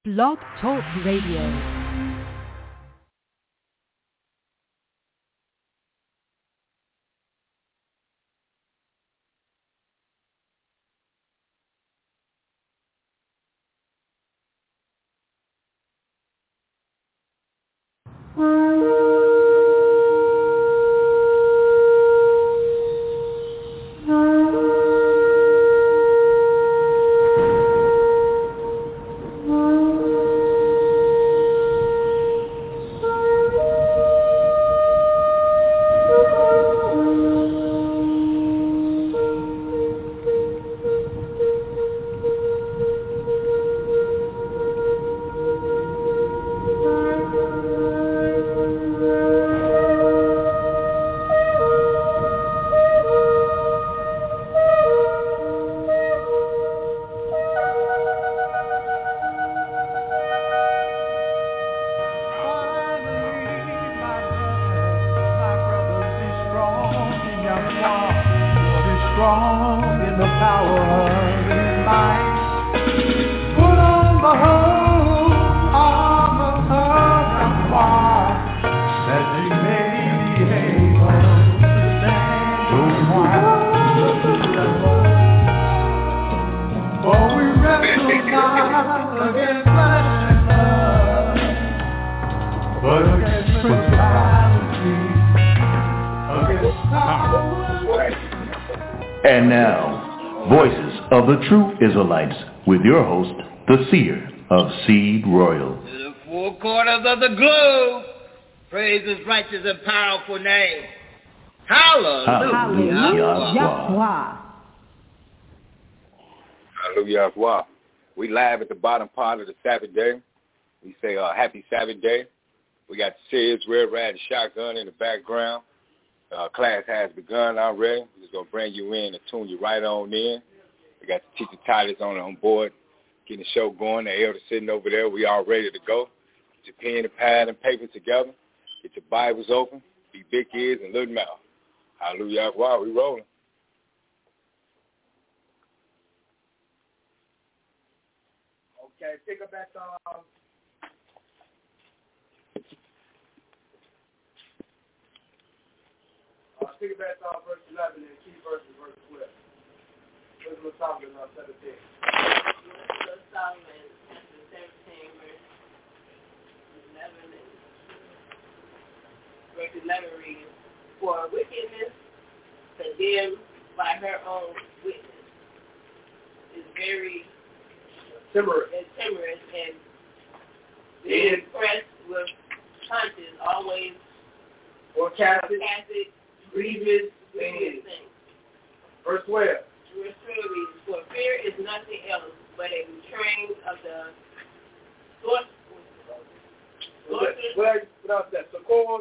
Blog Talk Radio. And now, Voices of the True Israelites, with your host, the Seer of Seed Royal. To the four corners of the globe, praise His righteous and powerful name. Hallelujah. Hallelujah. We live at the bottom part of the Sabbath day. We say happy Sabbath day. We got the Seers Red Rat Shotgun in the background. Class has begun already. We're just going to bring you in and tune you right on in. We got the teacher Titus on board, getting the show going. The elder sitting over there. We all ready to go. Get your pen and pad and paper together. Get your Bibles open. Be big ears and little mouth. Hallelujah. Wow, we rolling. Okay, pick up at verse 11 and key verses, verse 12. Wisdom of Solomon, 17. Wisdom of Solomon, chapter 17, verse 11. Verse 11 reads, "For wickedness condemned by her own witness is very timorous and being impressed with conscience always forecasted grievous things." Verse 12. Verse 12 reads, "For fear is nothing else but a betraying of the sorcerers." What else that? Succor,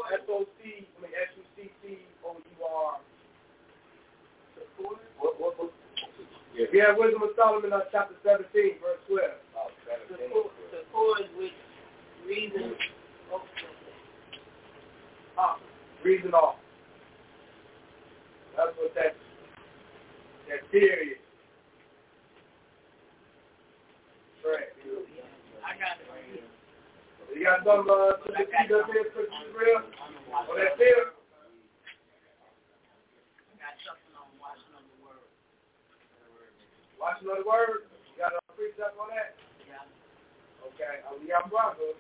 S-O-C-C-O-U-R. If you have Wisdom of Solomon, chapter 17, verse 12. Succor is with reason reason off. That's what that theory is. Right. I got it right here. You got some to the key up here for Israel? On that theory? I got something on watching on the word. Watching on the word? You got a precept on that? Yeah. Okay. We got Broncos.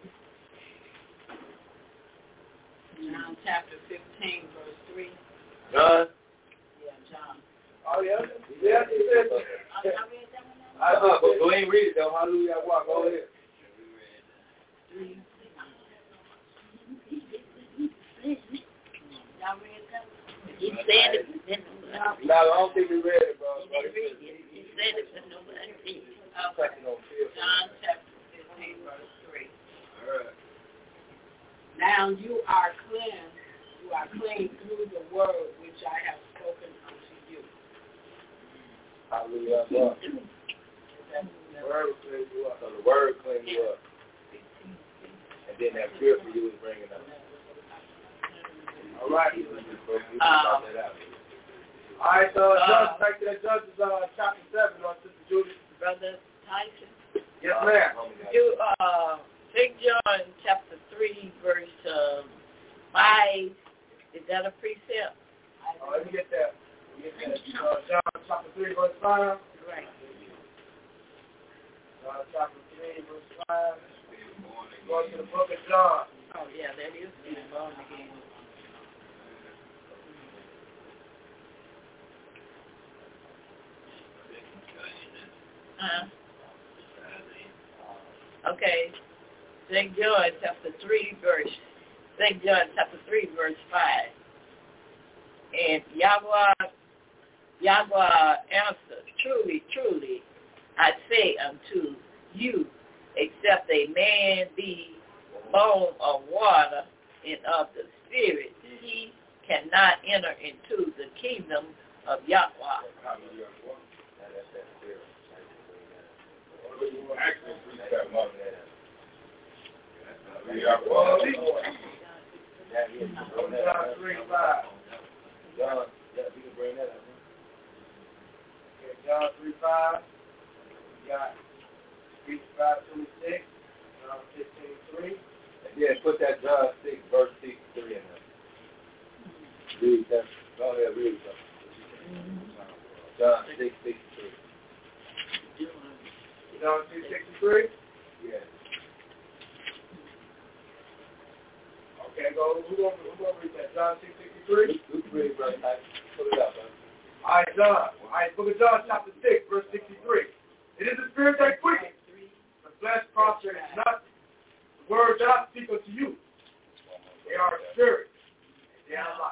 John chapter 15, verse 3. John? Yeah, John. Oh, yeah? Yeah, he said. But we ain't read it, though. Hallelujah. Go ahead. He said it. No, I don't think we read it, bro. He said it, but nobody read it. John chapter 15, verse 3. All right. Now you are cleansed. You are clean through the word which I have spoken unto you. Hallelujah. The word cleans you up. So the word cleans you up. And then that fear for you is bringing up. All right. All right, so back to that Judges chapter 7, Sister Judy. Brother Tyson. Yes, ma'am. Do St. John chapter 3, verse 5. Is that a precept? Let me get that. John chapter 3, verse 5. Right. John chapter 3, verse 5. Go to the book of John. Oh, yeah, that is being born again. Okay. St. John chapter 3, verse 5. And Yahweh answered, truly, truly, I say unto you, except a man be born of water and of the Spirit, he cannot enter into the kingdom of Yahweh. John 3, 5. John 3, 5. You got Greek 5:26. John 15:3. Yeah, put that John 6, verse 63 in there. Read that. Go ahead, read that. John 6:63. John 6:63? Yeah. Okay, who gonna read that? John 6:63? Who's read, brother? Put it up, man. All right, John. All right, book of John, chapter 6, verse 63. It is the Spirit that quickens. The flesh profits nothing. The words that I speak unto you, they are spirit. They are life.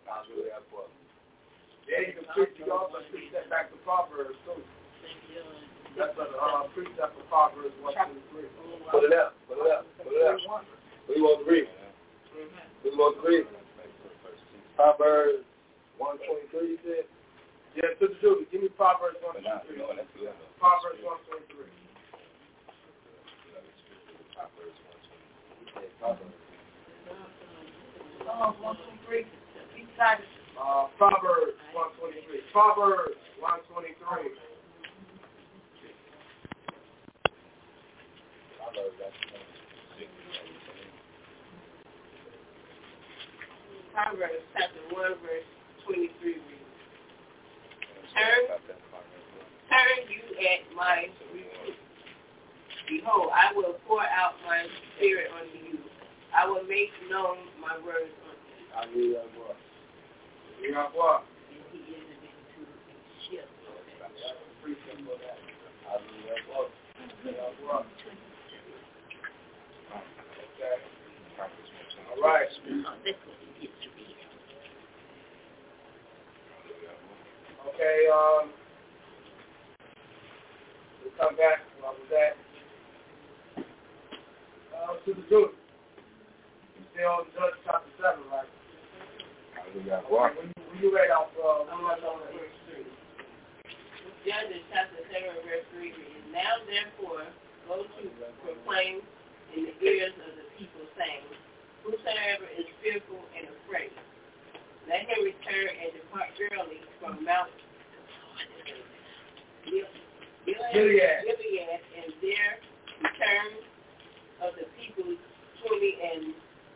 There you can preach. You also preach that back to Proverbs, too. That's a precept for Proverbs 1:23. Put it up. Put it up. Put it up. What do you want to read? What do you want to read? Proverbs 1:23, you said? Yeah, Sister Julie, give me Proverbs 1:23. Proverbs 1:23. Proverbs 1:23. Proverbs 1:23. Proverbs chapter 1, verse 23 reads, Turn you at my rebuke. Behold, I will pour out my spirit unto you. I will make known my words unto you. And he entered into a ship. All right. Okay, we'll come back. What was that? To the Jews. Still on Judges chapter 7, right? When you read off, verse 3. Judges chapter 7, verse 3 reads, Now therefore go to proclaim in the ears of the people, saying, Whosoever is fearful and afraid, let him return and depart early from Mount Gilead, and there return of the people 20,000,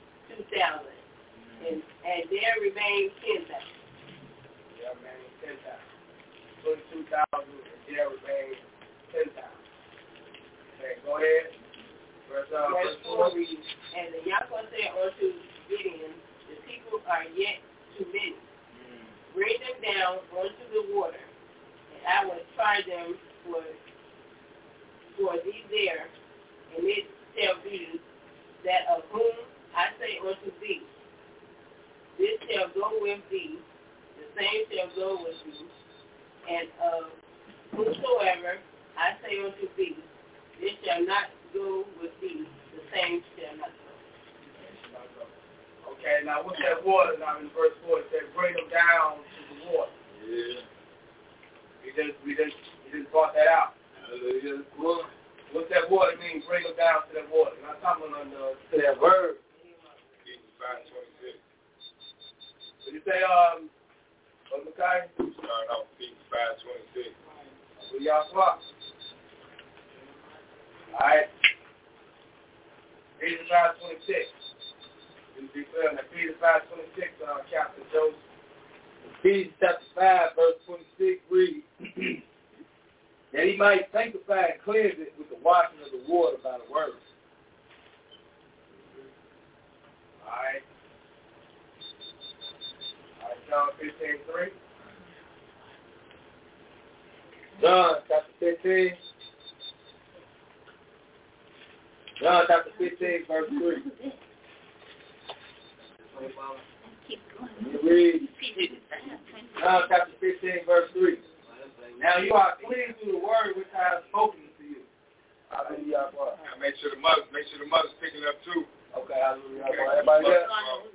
and there remain 10,000. There remain 10,000. 22,000, and there remain 10,000. Okay, go ahead. Verse 4 reads, And the Yahweh said unto Gideon, The people are yet too many. Bring them down unto the water, and I will try them for thee there, and it shall be that of whom I say unto thee, this shall go with thee, the same shall go with thee, and of whosoever I say unto thee, this shall not go with thee, the same shall not go. Okay, now what's that water? Now in verse 4 it says, bring them down to the water. Yeah. We just brought that out. What's that water mean? Bring them down to that water. Not talking on to that word. Ephesians 5:26. Did you say, Brother Makai? Starting off Ephesians 5:26. So y'all swap. right? Ephesians 5:26. You be clear on Ephesians 5:26, Captain Joseph. Ephesians chapter 5, verse 26 reads, that he might sanctify and cleanse it with the washing of the water by the word. All right. John 15:3. John chapter 15. John chapter 15, verse 3. You read John chapter 15, verse 3. Now you are clean through the word which I have spoken to you. Hallelujah. Make sure the mother's picking up too. Okay, hallelujah. Everybody there?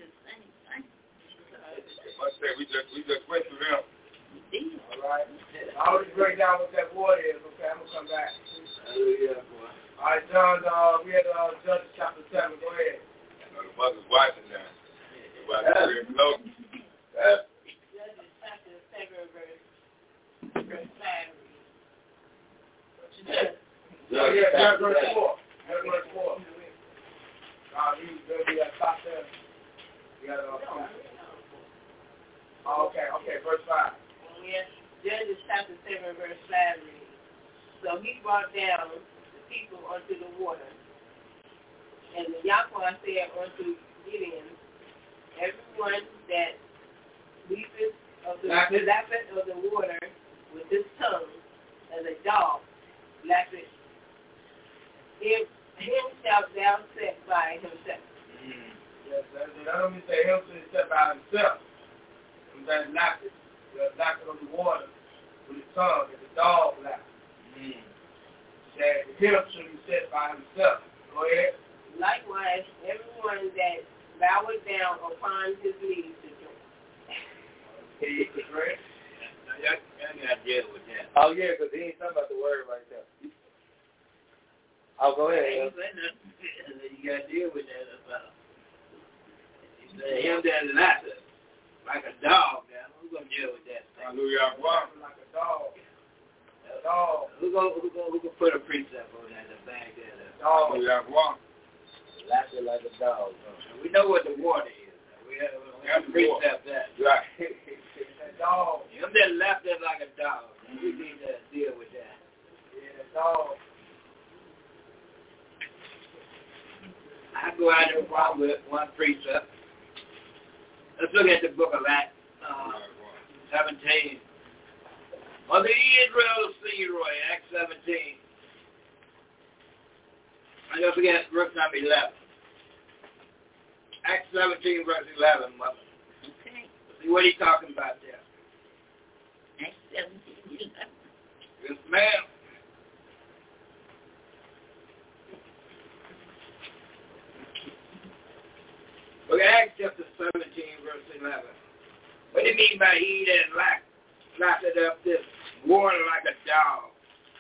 We just went through them. All right. I'll just break down what that water is, okay? I'm going to come back. Hallelujah. All right, John, we had Judges chapter 7. Go ahead. The mother's watching now. Judges chapter 7, verse 5. Yeah, verse 4. Verse 4. You top there. You got okay, verse 5. Yes, Judges chapter 7, verse 5 reads, so he brought down the people unto the water, and the Yahweh said unto Gideon, everyone that leapeth of the water with his tongue as a dog lappeth, him shalt thou set by himself. Yes, that don't mean say him should set by himself. And then lap it on the water with his tongue as a dog lap. That him should be set by himself. Go ahead. Likewise, everyone that boweth down upon his knees to drink. Right? I got to deal with that. Oh, yeah, because he ain't talking about the word right there. Oh, go ahead. You got to deal with that about. Him that lappeth like a dog, now who's going to deal with that thing? Hallelujah. Like a dog. A dog. Who gonna put a precept on that and bag that up? Dog. Hallelujah. Lap it like a dog. We know what the water is. We have to precept that. Right. A dog. Him that lapped it like a dog. We need to deal with that. Yeah, a dog. I go out there with one precept. Let's look at the book of Acts 17. On the Israel Leroy, Acts 17. And don't forget verse number 11. Acts 17, verse 11, mother. Okay. See what he's talking about there. Acts 17, 11. Yes, ma'am. Look at Acts chapter 17, verse 11. What do you mean by he that lapped up this water like a dog?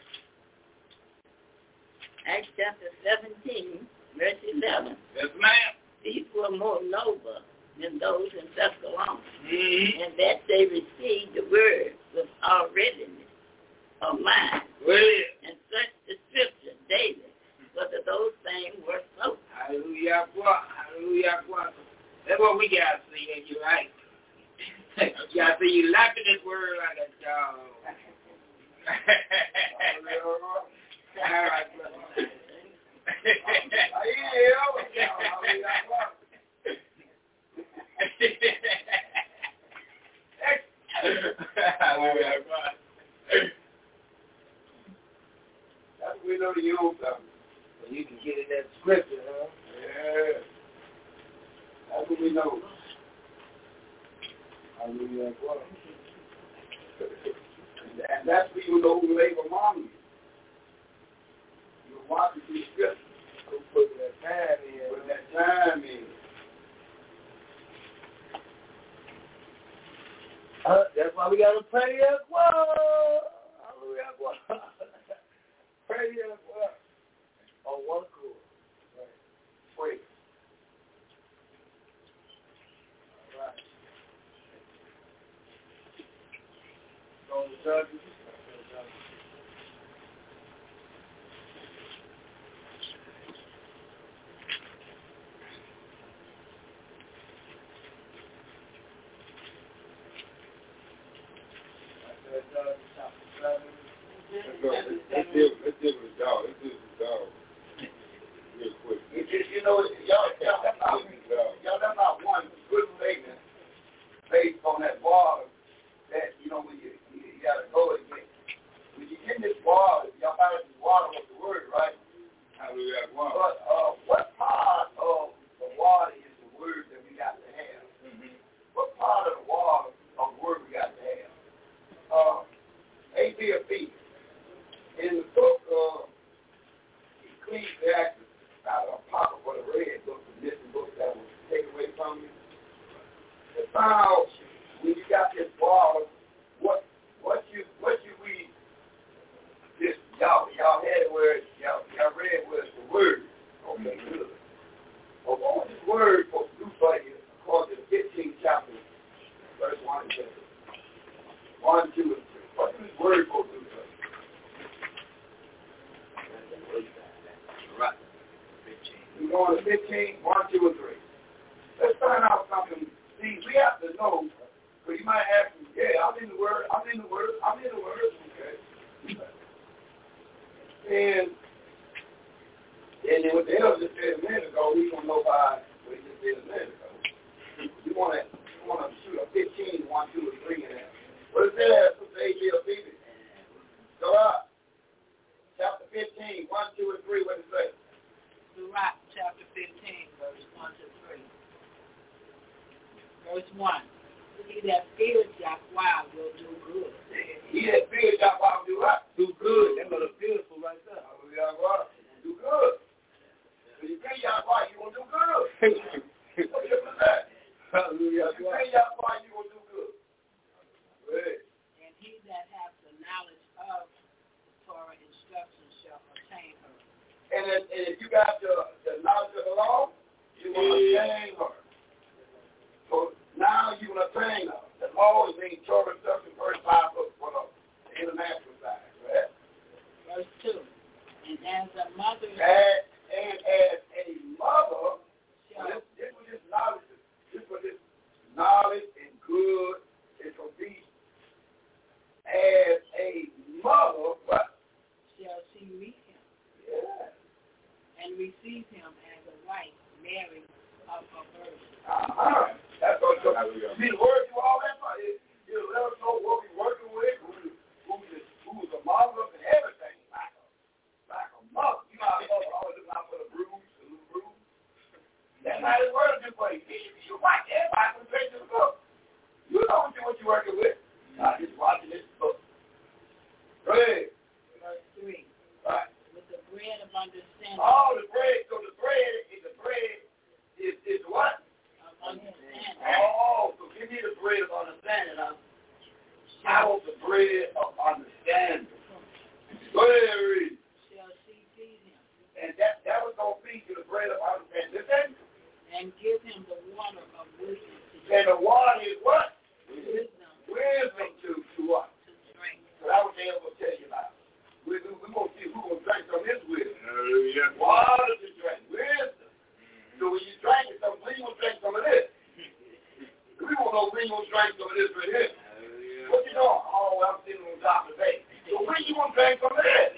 Acts chapter 17, verse 11. Yes, ma'am. These were more noble than those in Thessalonica, Mm-hmm. and that they received the word with all readiness of mind, Well, and such the scripture daily, whether those things were so. hallelujah, boy. Hallelujah, boy. That's what we got to see in you, right? You got to see you lapping this word like a dog. All right, brother. That's what we know the old stuff. So you can get in that scripture, huh? Yeah. That's what we know. Hallelujah. And that's people know who labor among you. You're watching these scriptures. Who put that time in. Put that time in. That's why we got to pray as well. Hallelujah. Pray as well. On one accord. Right. Pray. All right. Go to Judges. deal with the dog. Let's deal with the dog. Real quick. You know, that's not one good statement based on that water that, you know, when you got to go again. When you get this water, y'all find this water with the word, right? Hallelujah. But what part of the water is the word that we got to have? Mm-hmm. What part of the water of the word we got to have? A, B, or B. In the book of Ecclesiastes, out of apocryphal, the red book, the missing book that was taken away from you, the found when you got this water, what you read, this y'all had it where y'all read where it's the word. Okay, good. But what was this word supposed to do for you according to the 15th chapter, verse 1 and 2? 1, 2, and 3. What is this word supposed to do for you? Right. 15. We're going to 15, 1, 2, and 3. Let's find out something. See, we have to know, because you might ask me, yeah, I'm in the word. Okay. And then what the hell just said a minute ago, we don't know by what he just said a minute ago. You want to shoot a 15, 1, 2, and 3 in there. What is that? Sister A.J.L.B. Go up. Chapter 15, 1, 2, and 3. What does it say? Sirach, chapter 15, verse 1 to 3. Verse 1. He that fears Yahweh will do good. He that fears Yahweh will do what? Do good. That's what a beautiful right there. Yahweh. Do good. When you fear Yahweh, you will do good. What is that? Hallelujah. If you fear Yahweh, you will do good. Good. And he that hath the knowledge of the Torah instruction shall obtain her. And if you got the knowledge of the law, you will obtain her. So now you will obtain her. The law is being Torah instruction, first 5 books for the international side, right? Verse 2. And as a mother... And as a mother, this was his knowledge. This was his knowledge and good and obedience. As a mother, what? Shall she meet him? Yeah. And receive him as a wife, Mary of her birth. Uh-huh. That's what see the word you all that for. You let us know what we're working with, who's a mother and everything. Like a mother. You know how mother always looking out for the bruise, the little bruise. That's how his word is for you. You watch everybody from the page of the book. You know what you're working with. Not just watching this book. Go ahead. Verse 3. Right. With the bread of understanding. Oh, the bread. So the bread is what? Of understanding. Oh, so give me the bread of understanding. I want the bread of understanding. Go ahead, read. Shall she feed him? And that was going to feed you the bread of understanding. Listen. And give him the water of wisdom to drink. And the water is what? Wisdom. Wisdom to what? To drink. So that was the hell going to tell you about. We're going to see who's going to drink some of his wisdom. Hallelujah. Water to drink. Wisdom. So when you drink it, we going to drink some of this. We won't know when you going to drink some of this right here. What you doing? Oh, I'm sitting on top of the bed. So when you going to drink some of this?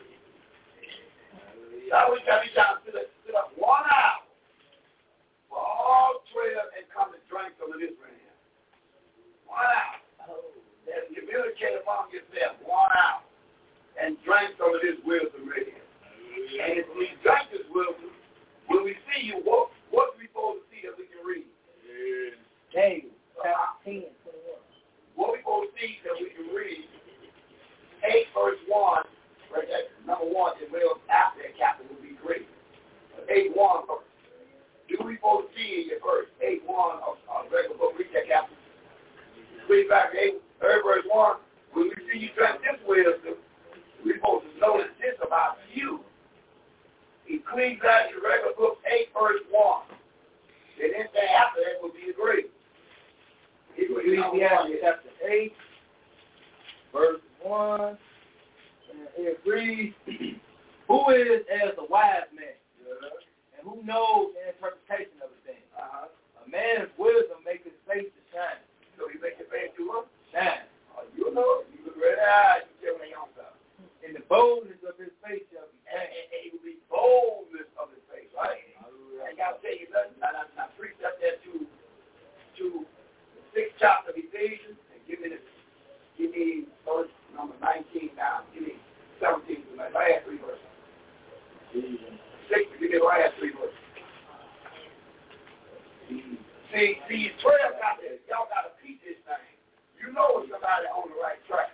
Now we got to sit up 1 hour for all 12 and come and drink some of this right here. 1 hour. Then communicate among yourself 1 hour and drink some of this wisdom right here. And if we drink this wisdom, when we see you, what are we supposed to see that we can read? James, chapter 10. What we supposed to see that we can read? 8 verse 1, right there, number 1, and well after that chapter would be great. 8:1 verse. Do we supposed to see in your verse 8:1 of regular book? Read that chapter. Read back to 8 verse 1. When we see you drink this wisdom, we're supposed to notice this about you. Ecclesiastes regular book 8 verse 1. And anything after that would be agreed. Ecclesiastes chapter 8, verse 1, and it reads, who is as a wise man, and who knows the interpretation of a thing? A man of wisdom makes his face to shine. So he makes your face to what? Shine. You know, you look right out, you tell me on stuff. In the boldness of his face See, 12 got this. Y'all got to teach this thing. You know somebody on the right track.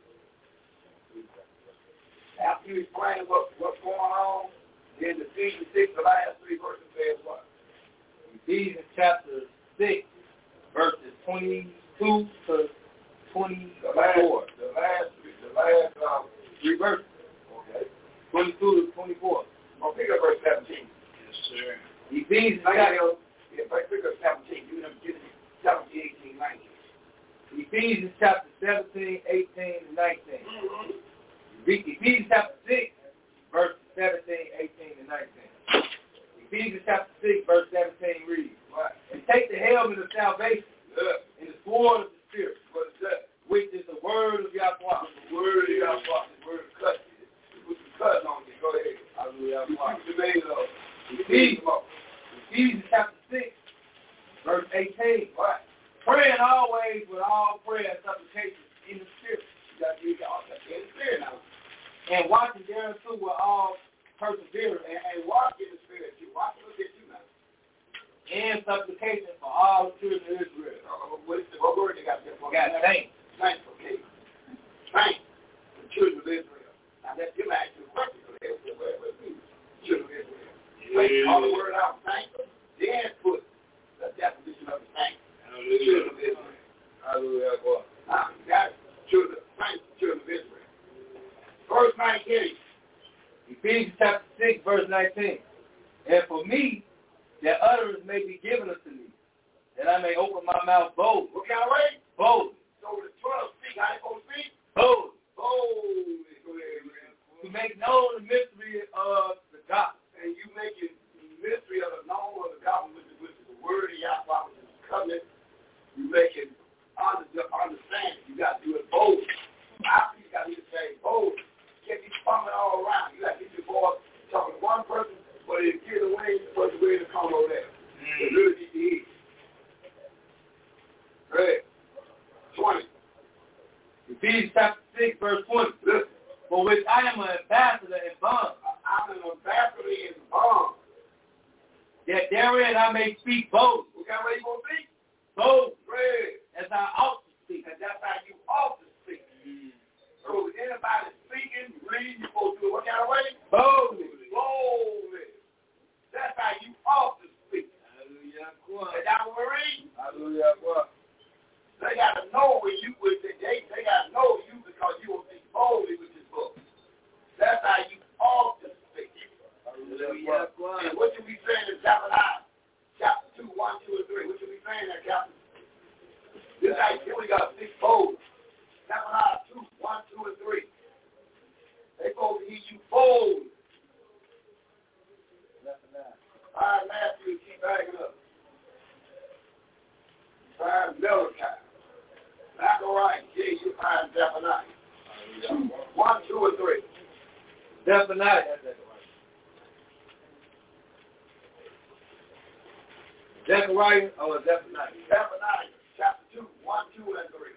After you explain what's going on, then Ephesians 6, the last 3 verses says what? Ephesians chapter 6, verses 22 to 24. The last 3 verses. Okay. 22 to 24. Well, pick up verse 17. Yes, sir. Ephesians pick up 17. You never get it. 17, 18, 19. Ephesians chapter 17, 18, and 19. Mm-hmm. Ephesians chapter 6, verses 17, 18, and 19. Ephesians chapter 6, verse 17 reads, Right. And take the helmet of salvation and the sword of the Spirit, What is that? which is the word of Yahweh. The word of Yahweh. The word of cut. Put some cut on you. Go ahead. Hallelujah. Ephesians chapter 6, verse 18. Right. Praying always with all prayer and supplication in the Spirit. You got to in the Spirit now. And watching thereunto with all perseverance And walk in the Spirit. You walk, look at you now. and supplication for all the children of Israel. What word you got there for? Got thanks. Thanks, okay. Thanks. The children of Israel. Now that's your actual question for the children of Israel. Take all the word out, thanks, then put the definition of the thanks. The children of Israel. Hallelujah. Now, you got it. Children, thanks, children of Israel. Verse 19. Ephesians chapter 6, verse 19. And for me, that utterance may be given unto me, that I may open my mouth boldly. What kind of way? Boldly. So the 12 speak. How they supposed to speak? Boldly. Boldly. Go ahead, man. To make known the mystery of the gospel. And you make it the mystery of the known of the gospel, which is the word of Yahweh, which is the covenant. You make it understand. You got to do it boldly. After you got to say boldly. Can't be bumming all around. You got to get your boy talking to one person, but if you get away, but the way to come over there. It really need to eat. Right. 20. Ephesians chapter 6, verse 20. Listen. For which I am an ambassador in bond, I'm an ambassador in bond. that therein I may speak boldly. What kind of way you going to speak? Boldly. Right. As I ought to speak. And that's how you ought to speak. So if anybody speaking, reading, you're supposed to do it what kind of way? Boldly. Boldly. That's how you ought to speak. Hallelujah. And that's what we're reading. Hallelujah. They got to know when you with it. They got to know you because you will speak boldly with this book. That's how you ought to speak. Hallelujah. And what should we say in Zephaniah? Chapter 2, 1, 2, and 3. What should we say in that, Captain? This right here, we got to speak bold. Zephaniah 2, 1, 2, and 3. They supposed to hear you bold. All right, Matthew, keep backing up. Find Malachi. Zechariah, yeah, you find Zephaniah. 1, 2, and 3. Zephaniah. Zechariah or Zephaniah? Zephaniah, chapter 2, 1, 2, and 3.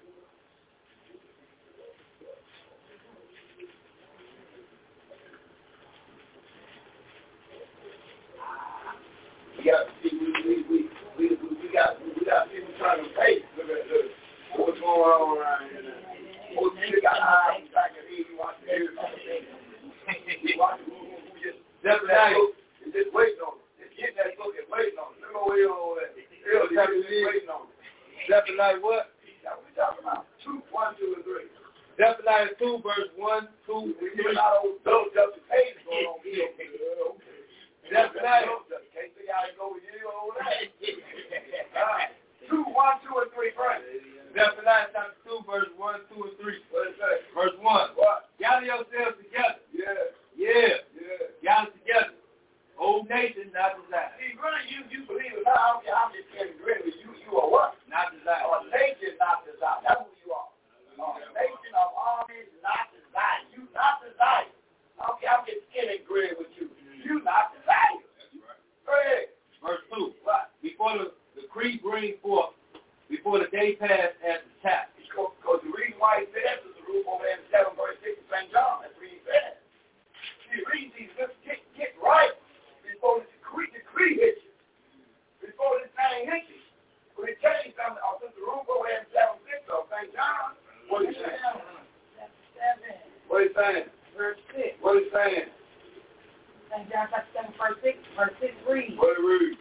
We got people trying to pay. Look, what's going on around here now? Most people got eyes back at here. You watch the You watch who just Zephaniah. and just waiting on it. Just get that book and waiting on it. Look over there. Just waiting on it. Zephaniah what? That's what we're talking about. 2, 1, 2, and 3. Zephaniah 2, verse 1, 2, We 3. get a lot of those double pages going on here. Zephaniah. Can't see how it go with you over there. 2, 1, 2, and 3, right? Zephaniah chapter 2, verse 1, 2, and 3. What is that? Verse 1. What? Gather yourselves together. Yeah. Yeah. Yeah. Gather together. Old nation, not desire. See, really, you believe it not. I don't care how many can agree with you. You are what? Not desire. A nation, not desire. That's who you are. A nation of armies, not desire. You not desire. I don't care how many can agree with you. You not desire. That's right. Go ahead. Verse 2. What? Before the decree bring forth, before the day pass as the tap. Because the reason why he said that is the rule over there in 7 verse 6 of St. John. That's what he said. See, read these. Let's get right before the decree hits you. Before this thing hits you. Verse 6 reads. What it reads?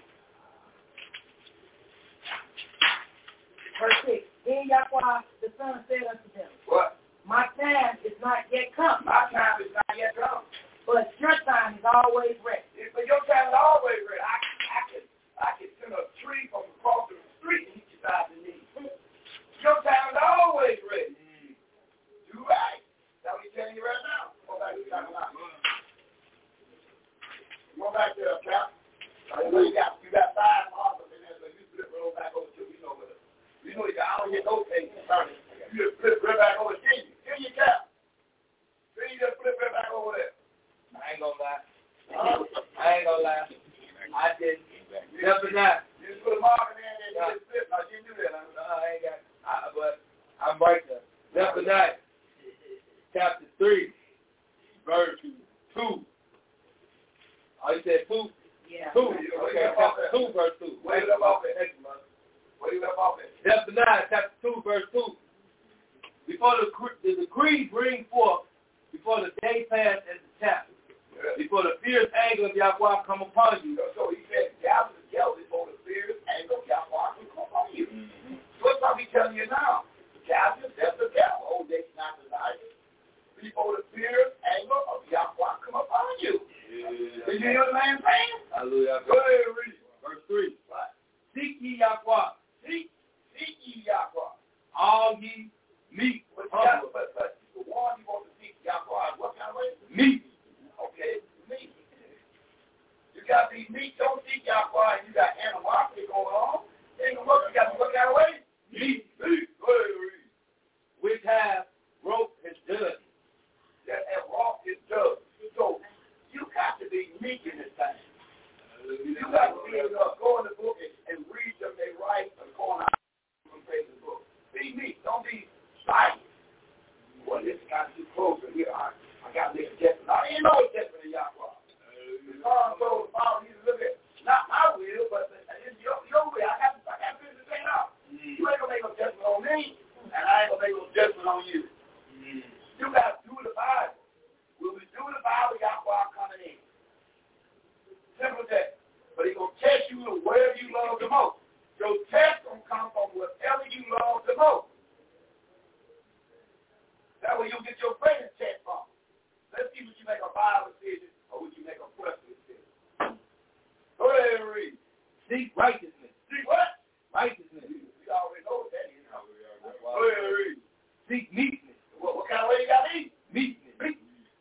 Verse 6. Then Yahweh the Son said unto them, What? My time is not yet come. My time is not yet come. But your time is always ready. But your time is always ready. I can send a tree from across the street and hit you by the knee. Your time is always ready. You right. That's what he's telling you right now. Go back to the time. Go back there, Cap. You got 5 offers in there, so you flip roll back over to you know what it is. You know you got, I don't get no things turning. You just flip right back over to you. Here you Cap. Then you just flip right back over there. I ain't gonna lie. I did. Never not. You just put a mark in there and you just flip. No, you do that. I ain't got. But I'm right there. Never not. Chapter 3, verse 2. Oh, you said 2? Yeah. 2. Okay. Chapter 2, verse 2. Wait up off it. Wait up off it. Zephaniah, chapter 2, verse 2. Before the decree bring forth, before the day pass as the chapter, before the fierce anger of Yahweh come upon you. So he said, gather together before the fierce anger of Yahweh will come upon you. What's what he's telling you now? Gather yourself together, old days not desires, before the fierce anger of Yahweh come upon you. Did you hear the man saying? Hallelujah. Go ahead and read it. Verse 3. What? Seek ye Yahweh. Seek ye Yahweh. All ye meek. But the one you want to seek Yahweh, what kind of way? Meek. Okay, meek. You got to be meek. Don't seek Yahweh and you got animosity going on. It ain't gonna work. You got to look that way. Meek. Go ahead and read. Which have wrote his judgment. That have wrought his judgment. So you got to be meek in this thing. You got to be able to go in the book and read them. They write and go on from page of the book. Be meek. Don't be silent. Well, this got too close to here. I got to make a judgment. I ain't no judgment in Yahweh. The Son told the Father, he look at not my will, but it's your will. I got to figure this thing out. You ain't gonna make no judgment on me, and I ain't gonna make no judgment on you. You got to do the Bible. When we do the Bible, Yahweh coming in. Simple as that. But he's gonna test you to wherever you love the most. Your test gonna come from whatever you love the most. That way you'll get your faith test from. Let's see what you make a Bible decision or what you make a personal decision. Go ahead and read. Seek righteousness. See what? Righteousness. We already know what that is. Go ahead and read. Seek meekness. What kind of way you got to eat? Meekness.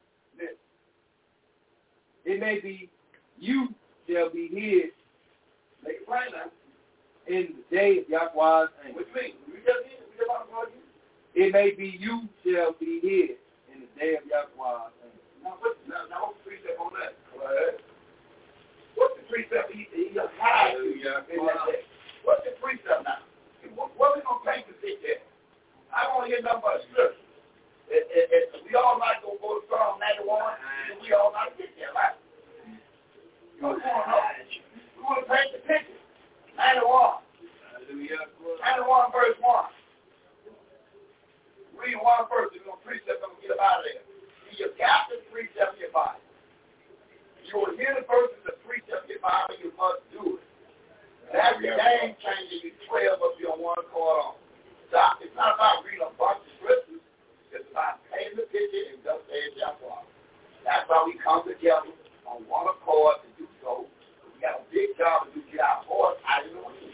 It may be you shall be hid. Make it plain now. In the day of Yahweh's anger. What you mean? We just want to argue. It may be you shall be hid in the day of Yahweh's anger. Now what's the precept on that? What's the precept? He just hides you in that day. What's the precept now? What we going to take to sit there? I don't want to hear nothing but scripture. We all like to go to Psalm 91, and we all like to get there, right? We want to know. We want to paint the picture. 91. 91 verse 1. Read one verse. We're going to precept. I'm going to get up out of there. You got the precept in your Bible. You will hear the verses of precept in your Bible. You must do it. That's the game changer. You 12 of you on one accord on. Stop. It's not about reading a bunch of scriptures. It's about painting the picture and just saying Yahweh. That's why we come together on one accord to do so. We got a big job to do. Get our voice out of the way.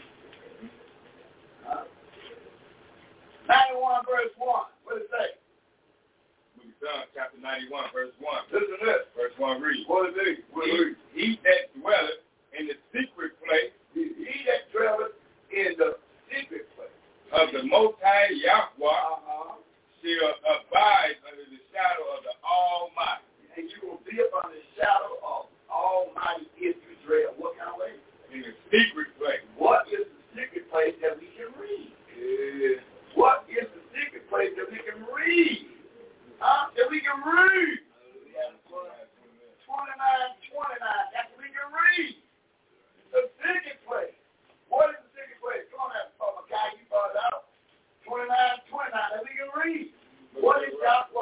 91 verse 1. What does it say? Psalm chapter 91, verse 1. Listen to this. Verse 1 reads. What is it? He that dwelleth in the secret place. He that dwelleth in the secret place of the Most High Yahweh shall abide under the shadow of the Almighty. And you will be up under the shadow of Almighty Israel. What kind of way? In the secret place. What is the secret place that we can read? What is the secret place that we can read? That we can read. 29, that's what we can read. The secret place. What is the secret place? Come on, that guy, you brought it out. 29, that we can read. What is Yahweh?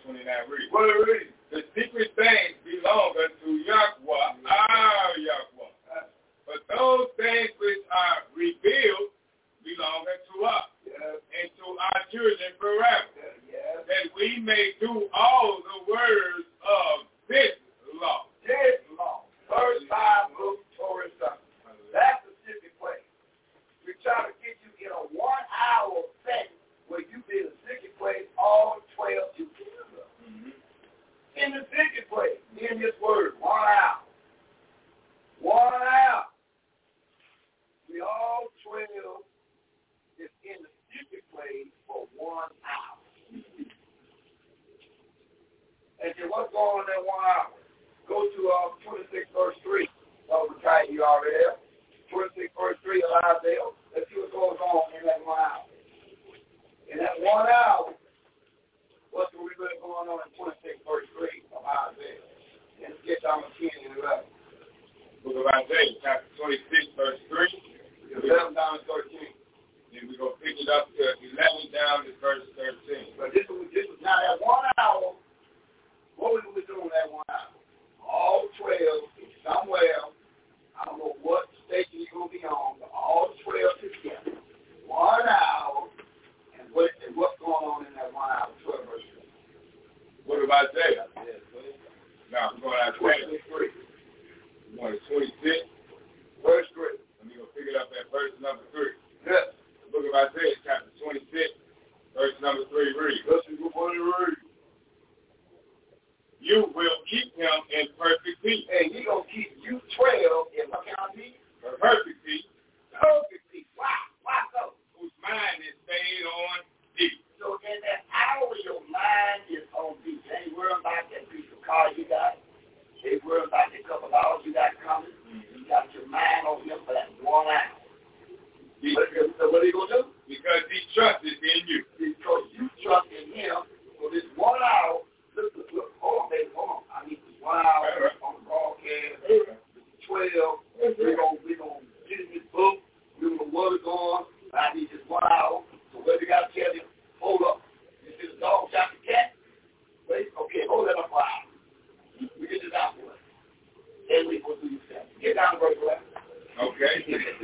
29 read. What it read? The secret things belong unto Yahweh, our Yahweh. But those things which are revealed belong unto us and to our children forever, that we may do all the words of this law. This law. First 5 books, Torah stuff. That's the secret place. We try to get you in a 1 hour setting where you be in the secret place all 12 together. In the secret place, in this word, 1 hour. 1 hour. We all 12 is in the secret place for 1 hour. And then what's going on in that 1 hour? Go to 26 verse 3. Oh, we tried you already there. 26 verse 3 of Isaiah. Let's see what goes on in that 1 hour. In that 1 hour, what's really going on in 26 verse 3 of Isaiah? And let's get down to 10 and 11. Book of Isaiah, chapter 26, verse 3. 11 down to 13. Then we're going to pick it up to 11 down to verse 13. But this was now that 1 hour. What we doing that 1 hour? All 12 somewhere. I don't know what station you're going to be on, but all 12 together. 1 hour. And what's going on in that 1 hour? 12 verse 3. What about Isaiah? Yes, now, we're going to Isaiah. 23. We're going to 26. Verse 3. And we're going to pick it up at verse number 3. Yes. The book of Isaiah, chapter 26, verse number 3 reads. Listen to what it reads. You will keep him in perfect peace. And he's going to keep you 12 in what kind of peace? Perfect peace. Perfect peace. Why? Why so? Whose mind is stayed on thee. So in that hour, your mind is on thee. You ain't worrying about that piece of car you got. You ain't worrying about that couple dollars you got coming. You got your mind on him for that 1 hour. So what are you going to do? Because he trusted in you. Because you trust in him for this 1 hour. Look, hold on, baby, hold on. I need this 1 hour on the broadcast. 12. We're going to get in this book. We're going to word on. I need this 1 hour. So what we got to tell you? Hold up. You see the dog shot the cat? Wait, okay, hold that up for an hour. We get this out for us. Then we go through yourself. Get down to verse 11. Okay.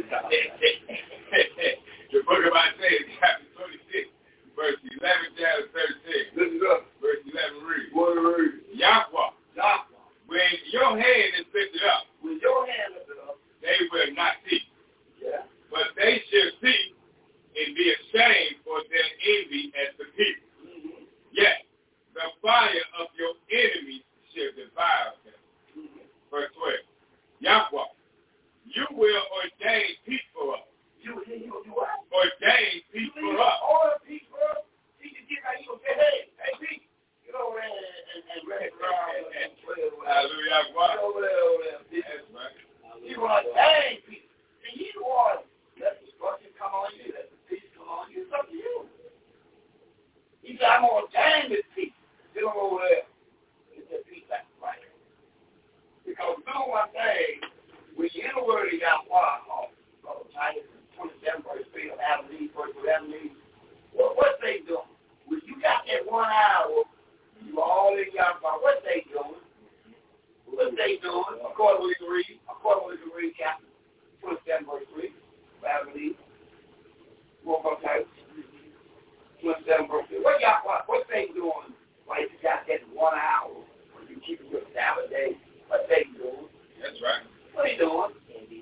The book of Isaiah, chapter 26, verse 11 down to 13. Listen up. Verse 11 reads. What it reads? Yahweh. When your hand is lifted up, when your hand lifted up, they will not see. Yeah. But they shall see and be ashamed for their envy at the people. Mm-hmm. Yes, the fire of your enemies shall devour them. Mm-hmm. Verse 12. Yahweh, you will ordain peace for us. You what? Ordain peace for us. Order peace for us. See, you get how you going to say, hey, peace. Get over there and run it around and play over there. Hallelujah. Get over there. That's right. You want to ordain peace. And you want let the destruction come on you. Let the peace come on you. It's up to you. He said, I'm going to ordain this peace. Get over there. Get that peace back right. Because do one thing, when you're in the word of Yahweh, Titus 27 verse 3 of Adam and Eve, verse 11 Eve, what they doing? When you got that 1 hour, you all in Yahweh, what they doing? What they doing? According to the read, chapter 27 verse 3 of Adam and Eve. What about Titus 27 verse 3? What they doing? Why you got that 1 hour when you keep your Sabbath day? What they doing? That's right. What are you doing?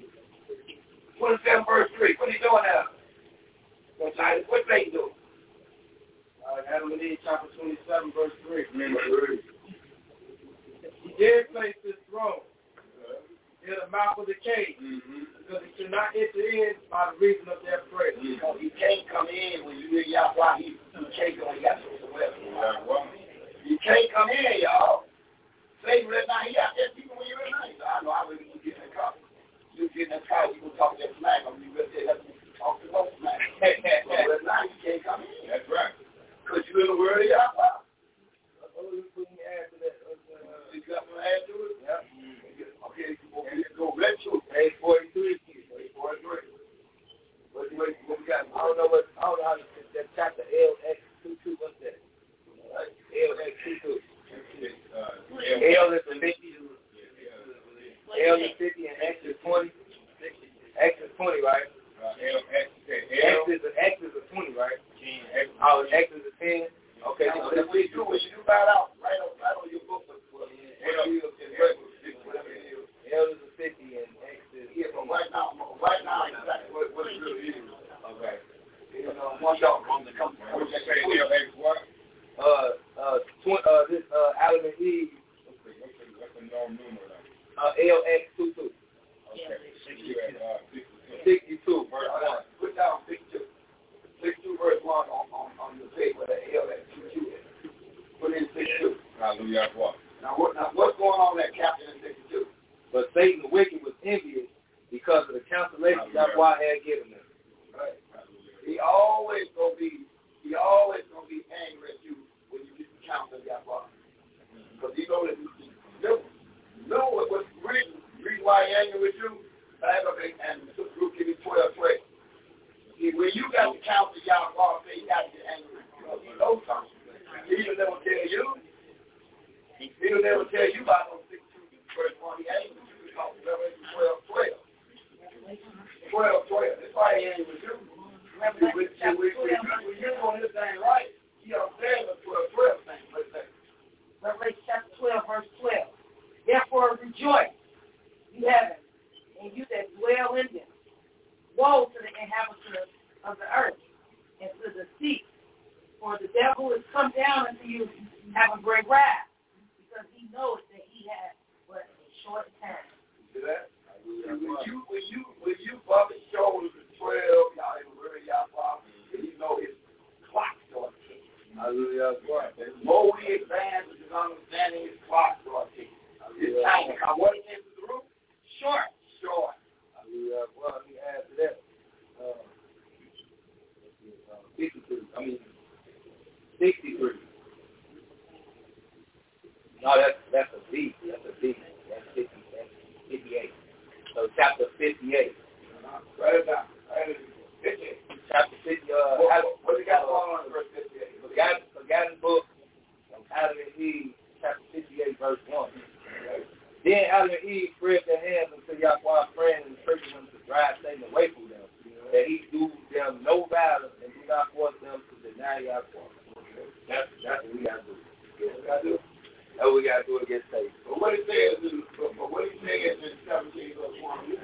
27 verse 3. What are you doing now? What they doing? Adam and Eve, chapter 27 verse 3. He did place his throne near the mouth of the cave, because he should not enter in by the reason of their prayer. Because he can't come in when you hear Yahweh. He can't go in. That's what you can't come in, y'all. Satan right now, he out there people when you're in night. I know I really need to get in the car. You get in the car, you can talk that smack. I'm going to be ready to talk to no smack. But right now, you can't come in. That's right. Because you're in the word of Yahweh. You add to that. You got to add to it? Yeah. Okay, go right to it. Page 43. Page 43. What we got? I don't know how to that chapter LX22. What's that? LX22. 50 and X is 20. X is 20, right? X is a 20, right? Oh, X is a 10. Okay, so when you do that out, right on your book, L is a 50 and X is but right now, exactly what it really is. Okay. Once y'all come to come. What you say, LX what? This Adam and Eve. What's the normal number? LX 22. Okay. 62 verse 1. Put down 62. 62 verse 1 on the page where the LX 22 is. Put in 62. Hallelujah. Now what's going on that chapter in 62? But Satan the wicked was envious because of the consolation that God had given them. Right. He always gonna be angry at you when you get the counsel of God. Because he know that what's the reason why he angry with you? And the group give me 12. See, when you got the counsel of Yahweh, he got to get angry because he knows something. He'll never tell you. He'll never tell you about those 62 verse 1. He angry with you because Revelation 12. 12. That's why he angry with you. When you're doing this thing right, he understands the 12 thing. Revelation chapter 12, verse 12. Therefore rejoice, you heaven, and you that dwell in them. Woe to the inhabitants of the earth and to the sea, for the devil is come down unto you having great wrath, because he knows that he has but a short time. See that? When you bump his shoulders at 12, y'all ain't worried y'all father, and you know his clock starts ticking. Hallelujah. The more we advance with his understanding, his clock starts ticking. His time. What is into the room? Short. Hallelujah. Well, let me add to that. 63. No, that's a B. That's 58. So chapter 58. Write it down. 58. Chapter 50. What you got on verse 58? Forgotten book of Adam and Eve, chapter 58, verse 1. Then Adam and Eve spread their hands unto Yahweh's friend and encouraged them to drive Satan away from them, that he do them no violence and do not force them to deny Yahweh. That's what we got to do. That's what we got to do against Satan. But what it says in 17 verse 1.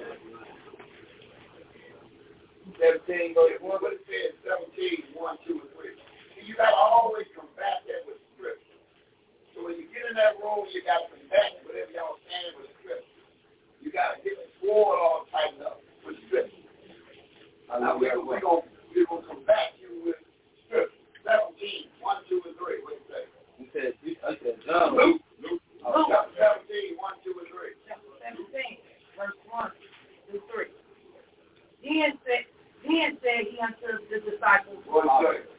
17 verse 1. What it says 17, 1, 2, and 3. See, you got to always combat that with scripture. So when you get in that room, you got to combat whatever y'all saying with scripture. You got to get the sword all tightened up with scripture. Now we're going to combat you with scripture. 17, 1, 2, and 3. What do you say? I said John. Luke. Chapter 17, 1, 2, and 3. Chapter 17, verse 1 through 3. Then said he unto the disciples, What do you say?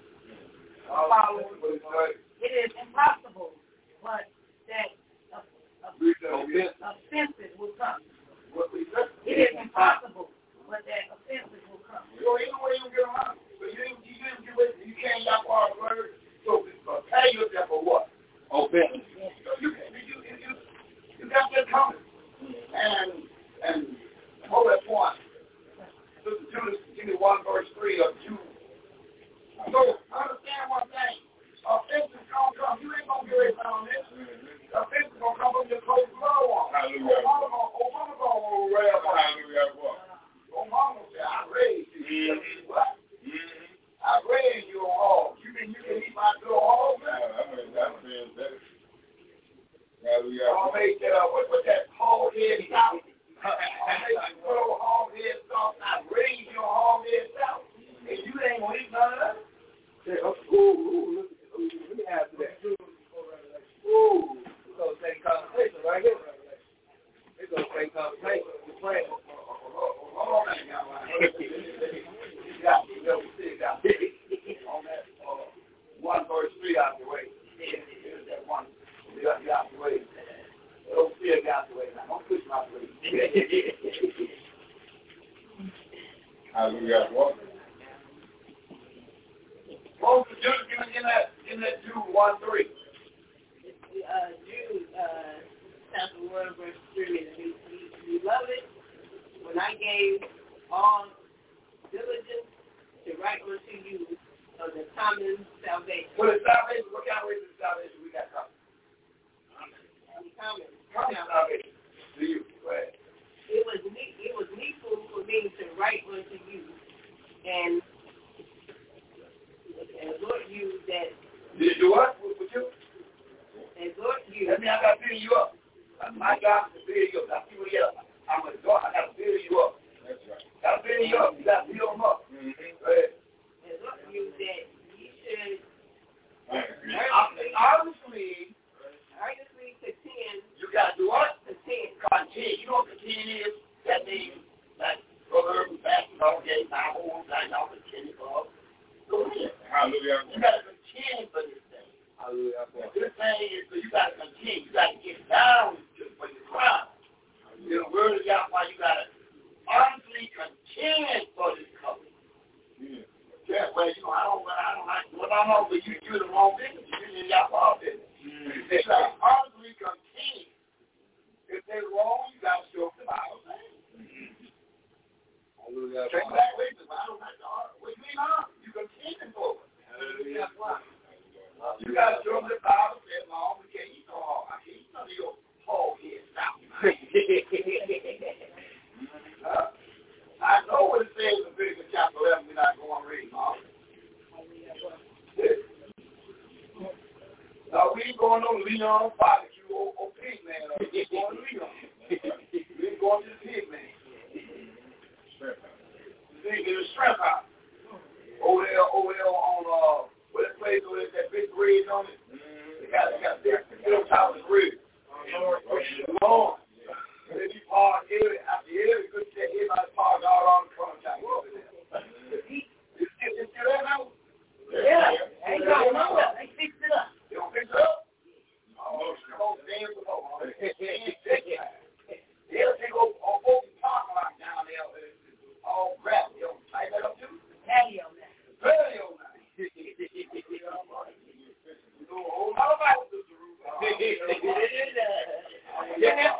it is impossible, but that offenses will come. It is impossible, but that offenses will come. You get around. But you can't use our word. So prepare yourself for what? Offense. You got that coming. And hold that point. Sister Judas, give me 1 verse 3 of Jude. So understand one thing. Offenses gonna come. You ain't gonna get away from this. Offenses gonna come from your close blood one. Obama gonna rail on. Obama said, I raised you. What? I raised you on all. You can eat my little hog, man. I'll make that what's that hog head south? I'll make you little hog head south. I raised you on hog head south. And you ain't gonna eat none of that. Let me add to that. Ooh, it's going to take conversation right here. It's going to take conversation. We're praying. Hold on, man. You got on that 1 verse 3 out the way. Here's that one. You got the way. Don't fear got the way. Now, don't push my way. Hallelujah. Most of Jude in that Jude 1:3. Jude chapter 1 verse 3 in the New I gave all diligence to write unto you of the common salvation. For the salvation, what kind of way to the salvation we got coming? Common salvation. To you. Go ahead. It was needful for me to write unto you and exhort you that. Did you do what? With you? Exhort you. That means I got to build you up. My job is to build you up. That's people here. I'm a God. I got to build you up. That's right. Got to build you up. You got to build them up. Mm-hmm. Go ahead. Exhort you that you should earnestly contend. You got to do what? Contend. Contend. You know what contend is? That means like brother who fasting all day, Bible, like y'all contend for. Go ahead. Hallelujah. You got to contend for this thing. Hallelujah. This thing is, so you got to contend. You got to get down for your crime. In the word of Yahweh, you got to honestly contend for this covenant. Yeah, well, you know, I don't like what I know, but you do the wrong business. You do Yahweh business. You got to honestly contend. If they're wrong, you got to show up the Bible saying. Hallelujah. Take back with them. I don't like the heart. What do you mean, huh? You contend for it. Hallelujah. You got to show them the Bible says, Mom, we can't eat no hog. I can't eat none of your hog here. Stop. I know what it says in Leviticus chapter 11. We're not going to read, Mom. Now, we ain't going to Leon barbecue or pig man. We ain't going to Leon. We ain't going to the pig man. See, there's a shrimp house. Over there on, where that place over there, that big bridge on it. They got big little top of the bridge. Lord. They be parked after every good day. Everybody parked all around the corner time. You still there now? Yeah. Ain't got nowhere. They fixed it up. They don't fix it up? Oh, come on, damn the Lord. They'll take over the parking lot down there. All crap. They don't tie that up too? Patio now. Patio now. You know a whole lot about this roof. Yeah.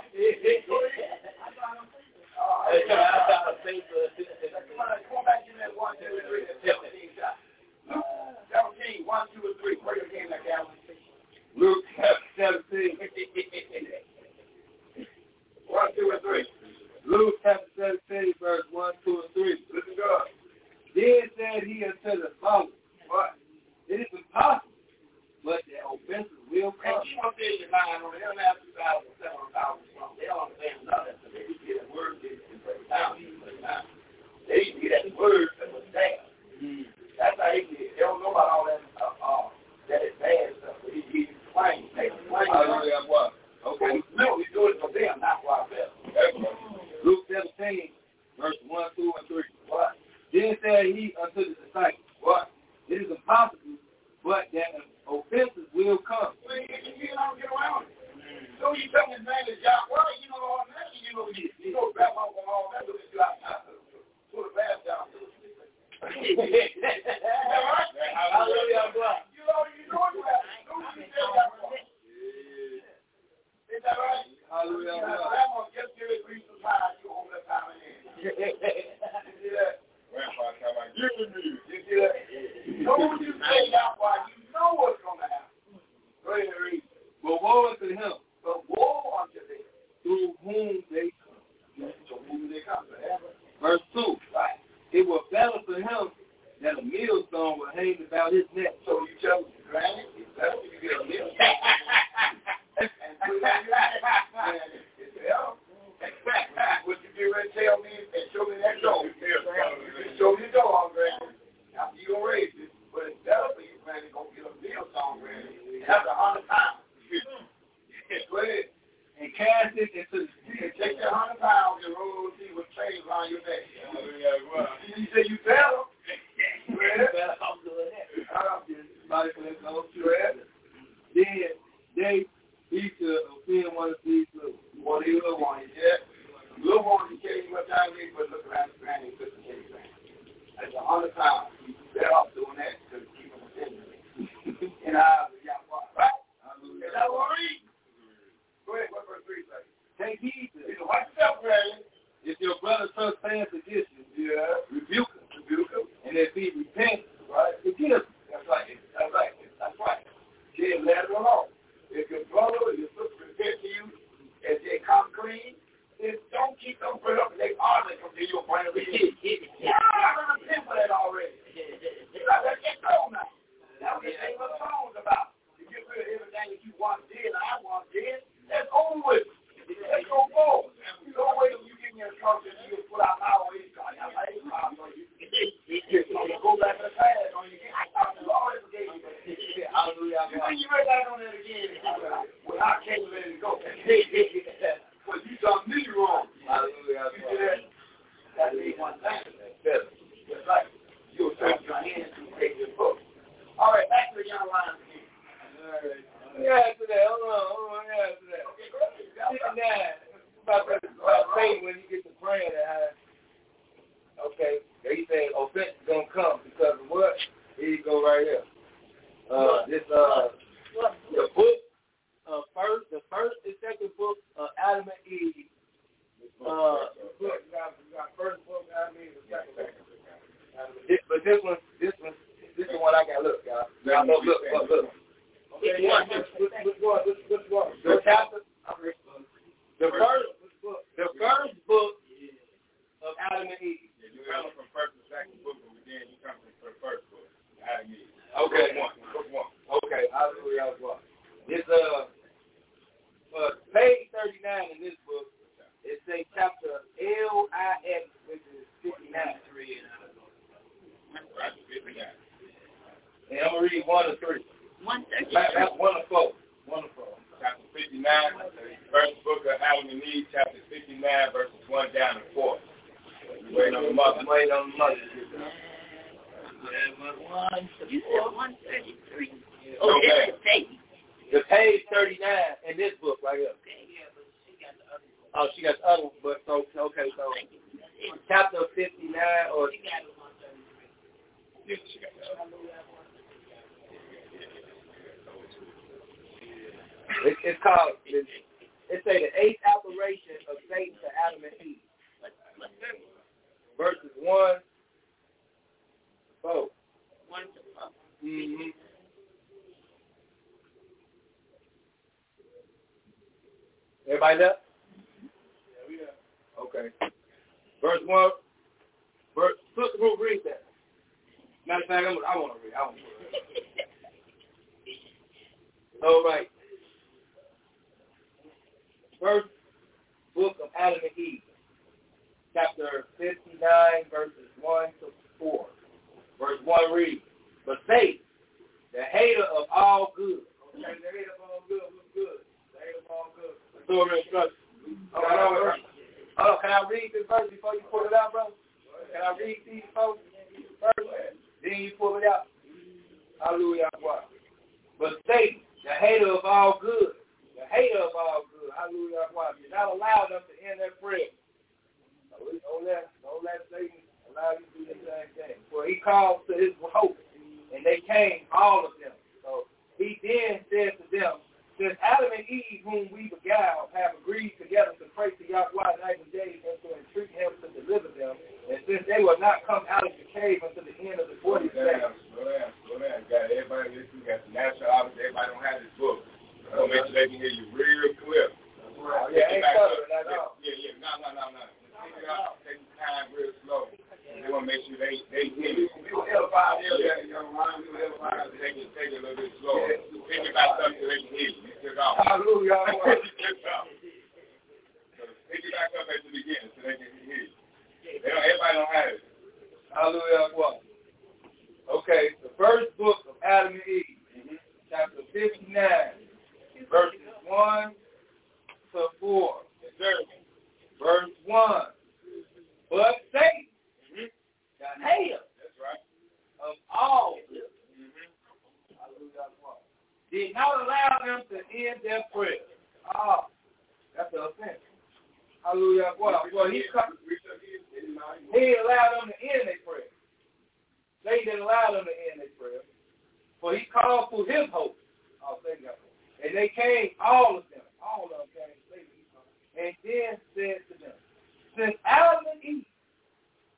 Come back in that 1, 2, and 3. 17 shot. Luke 17, 1, 2, and 3. Where you came that down? Luke 17. 1, 2, and 3. Luke chapter 17, verse 1, 2, and 3. Listen good. Then said he unto the following, what? It is impossible, but the offenses will come. And you want to say your mind on the internet 2,000, 7,000 something. They don't understand none of that. They just get a word, they break it down. They used to get that word that was there. That's how they get it. They don't know about all that is bad stuff. But he explains. They explain. Okay. No, we do it for them, not for ourselves. Luke 17, verse 1, 2, and 3. What? Then said he unto the disciples, what? It is impossible, but that offenses will come. Well, you don't get around it. So you tell me his name is Yahweh, you know all that, you know grandma and all that, but you got to put a bath down. Is that right? Hallelujah. You know you have to say Yahweh. Is that right? Hallelujah. Grandma just give it grease and pie, you hold that time in there. You see that? Grandpa come out, give it to you. You see that? Don't you say Yahweh, you know what's going to happen. Go ahead and read. But woe unto him, But woe unto them. through whom they come. To whom they come. Verse 2. Right. It were better for him that a millstone were hanged about his neck. So you tell me, granted, it's better if you get a millstone. And put it on your neck. And it's better. What you get ready to tell me and show me that door. You can show me the door, granted. After you gonna raise it. But it's better for you, granted, go get a millstone, granted. That's 100 pounds. Go ahead. And cast it into the sea. Take that 100 pounds and roll and see what chains around your neck. You say you better. Go ahead. I'm doing that. Somebody said no. Go ahead. Then they each offend one of these little. One of these little ones, yeah. Little ones, you can't even what time it is, but look around the granny and put the case around. That's 100 pounds. You better off doing that to keep them offended. And I was Yahweh, right? Is that what I read? Go ahead, what verse 3 say? Take heed to it. Watch yourself, granny. If your brother brother trespass against you, rebuke him. And if he repents, right, forgive him. That's right. Then let him alone. If your brother or your sister repent to you and they come clean, then don't keep them bring up and they arguing from you will bring them in. Yeah, I'm repent for that already. You got to let that go now. That's what they say what the song's about. To get rid of everything that you once did and I once did, that's over with. Let's go forward. You don't wait till you give me a instruction and you put out my way. Go back to the past on you. You always forgave me. Hallelujah. You think you ready back on that again? Well, I can't let it go. But you done me wrong. Hallelujah. You did that. That means one thing. Just like you'll take your hands and take your book. All right, back to the young lions again. All right. Yeah, to that. Hold on. Yeah, to that. Okay, go ahead. About saying when you get to praying that high. Okay, they say offense is gonna come because of what? Here you go right here. The book the first and second book of Adam and Eve. We got first book Adam and Eve, the second book. But this one I got. Look, y'all. Look. Okay, which one? The chapter. The first book of Adam and Eve. You come from first and second book, but then you come from the first book, Adam and Eve. Okay. Book one. Okay, hallelujah. It's page 39 in this book. It says chapter LIX, which is 59. Right, 59. And I'm gonna read 1 to 3. 130. That's 1 to 4. Chapter 59, first book of Adam and Eve, chapter 59, verses 1 down to 4. Waiting on the mother. You said 133. Okay. The page 39 in this book right here. Oh, she got the other one, but so chapter 59 or Yes, she got the other one. It's called. It say the 8th operation of Satan to Adam and Eve. Verses 1 to 4. 1 to 4. Mm-hmm. Everybody up? Yeah, we up. Okay. Verse 1. Sister Ruth, read that. Matter of fact, I want to read. All right. First book of Adam and Eve, chapter 59, verses 1 to 4. Verse 1 reads, but Satan, the hater of all good. Okay, the hater of all good, what's good? The hater of all good. The Torah instruction. Hold on, can I read this verse before you pull it out, brother? Can I read these folks first? Then you pull it out. Hallelujah. But Satan, the hater of all good, hallelujah, did not allow them to end their prayer. Don't let Satan allow you to do the same thing. For he called to his host, and they came, all of them. So he then said to them, since Adam and Eve, whom we beguiled, have agreed together to pray to Yahweh night and day and to entreat him to deliver them, and since they will not come out of the cave until the end of the 40th day. Slow down. Got everybody listening. Got the national office. Everybody don't have this book. So make sure they can hear you real clear. Yeah, ain't covered at all. Yeah. No. Take your time real slow. They want to make sure they hear you. We will edify them, young man. We will edify them. Take it a little bit slower. Pick it back up so they can hear you. You took off. Hallelujah. So pick it back up at the beginning so they can hear you. Everybody don't have it. Hallelujah. Okay, the first book of Adam and Eve, chapter 59, verses 1 to 4. Verse 1. But Satan, the hater of all this, did not allow them to end their prayer. That's the offense. Hallelujah. Well, he allowed them to end their prayer. They didn't allow them to end their prayer. For he called for his host. And they came, all of them came, and then said to them, since Adam and Eve,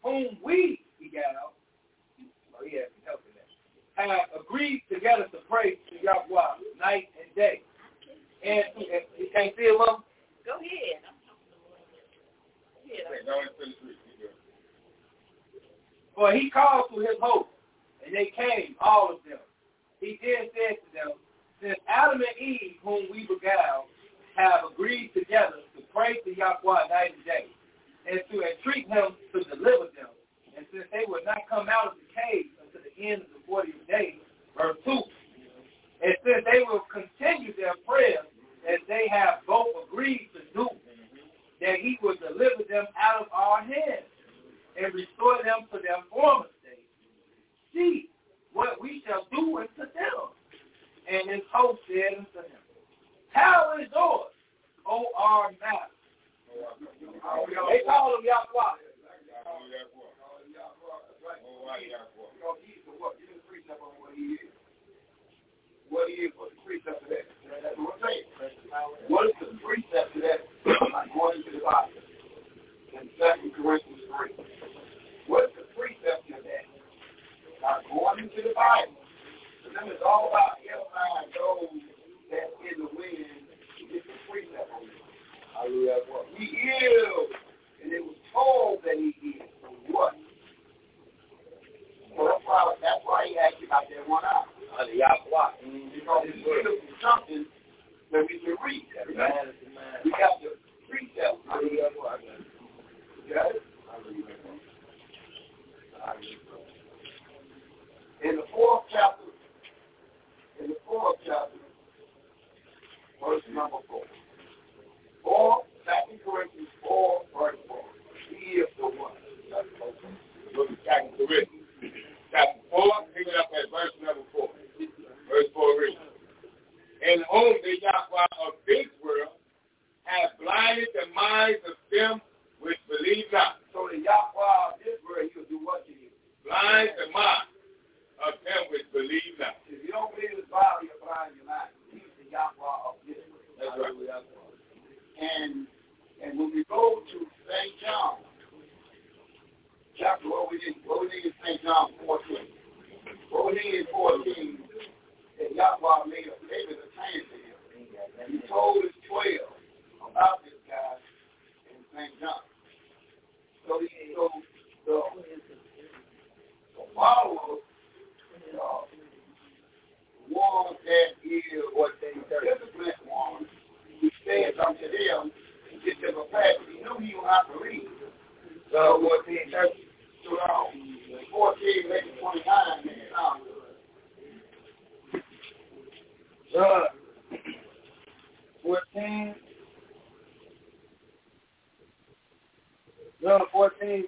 whom we begat, he has some help in that, have agreed together to pray to Yahweh night and day. And you can't see it, Mom? Go ahead. For he called to his host, and they came, all of them. He then said to them, since Adam and Eve, whom we beguiled, have agreed together to pray to Yahweh night and day, and to entreat him to deliver them, and since they would not come out of the cave until the end of the 40th day, verse 2, and since they will continue their prayers as they have both agreed to do, that he will deliver them out of our hands and restore them to their former state. See what we shall do unto them. And his host said unto him, power is yours, O our master. They call him Yahweh. What is the precept of that? That's what I'm saying. What is the precept of that according to the Bible? In 2 Corinthians 3. What is the precept of that? According to the Bible. So then it's all about edifying those that's in the wind to get the precept of it. He is, and it was told that he is. What? So that's why he asked you about that one out. Because he gives us something that we can read. Right? We got the precept. You got it? In the fourth chapter, verse number 4. 2 Corinthians 4, verse 4. He is the one. Look at 2 Corinthians. Chapter 4, pick it up at verse number 4. Verse 4 reads, in whom the Yahweh of this world has blinded the minds of them which believe not. So the Yahweh of this world, he will do what to you? Blind the mind of them which believe not. If you don't believe his Bible, you're blind your mind. He's the Yahweh of this world. That's right. And when we go to St. John, chapter, what we need in St. John 14. What we need in 14, that Yahweh made a David a plan to him. And he told his 12 about this guy in St. John. So the followers one that is what they disciplined one, he said unto them, get them a pass. He knew he would have to read. So 14, 14, maybe 29, man. John 14. John 14,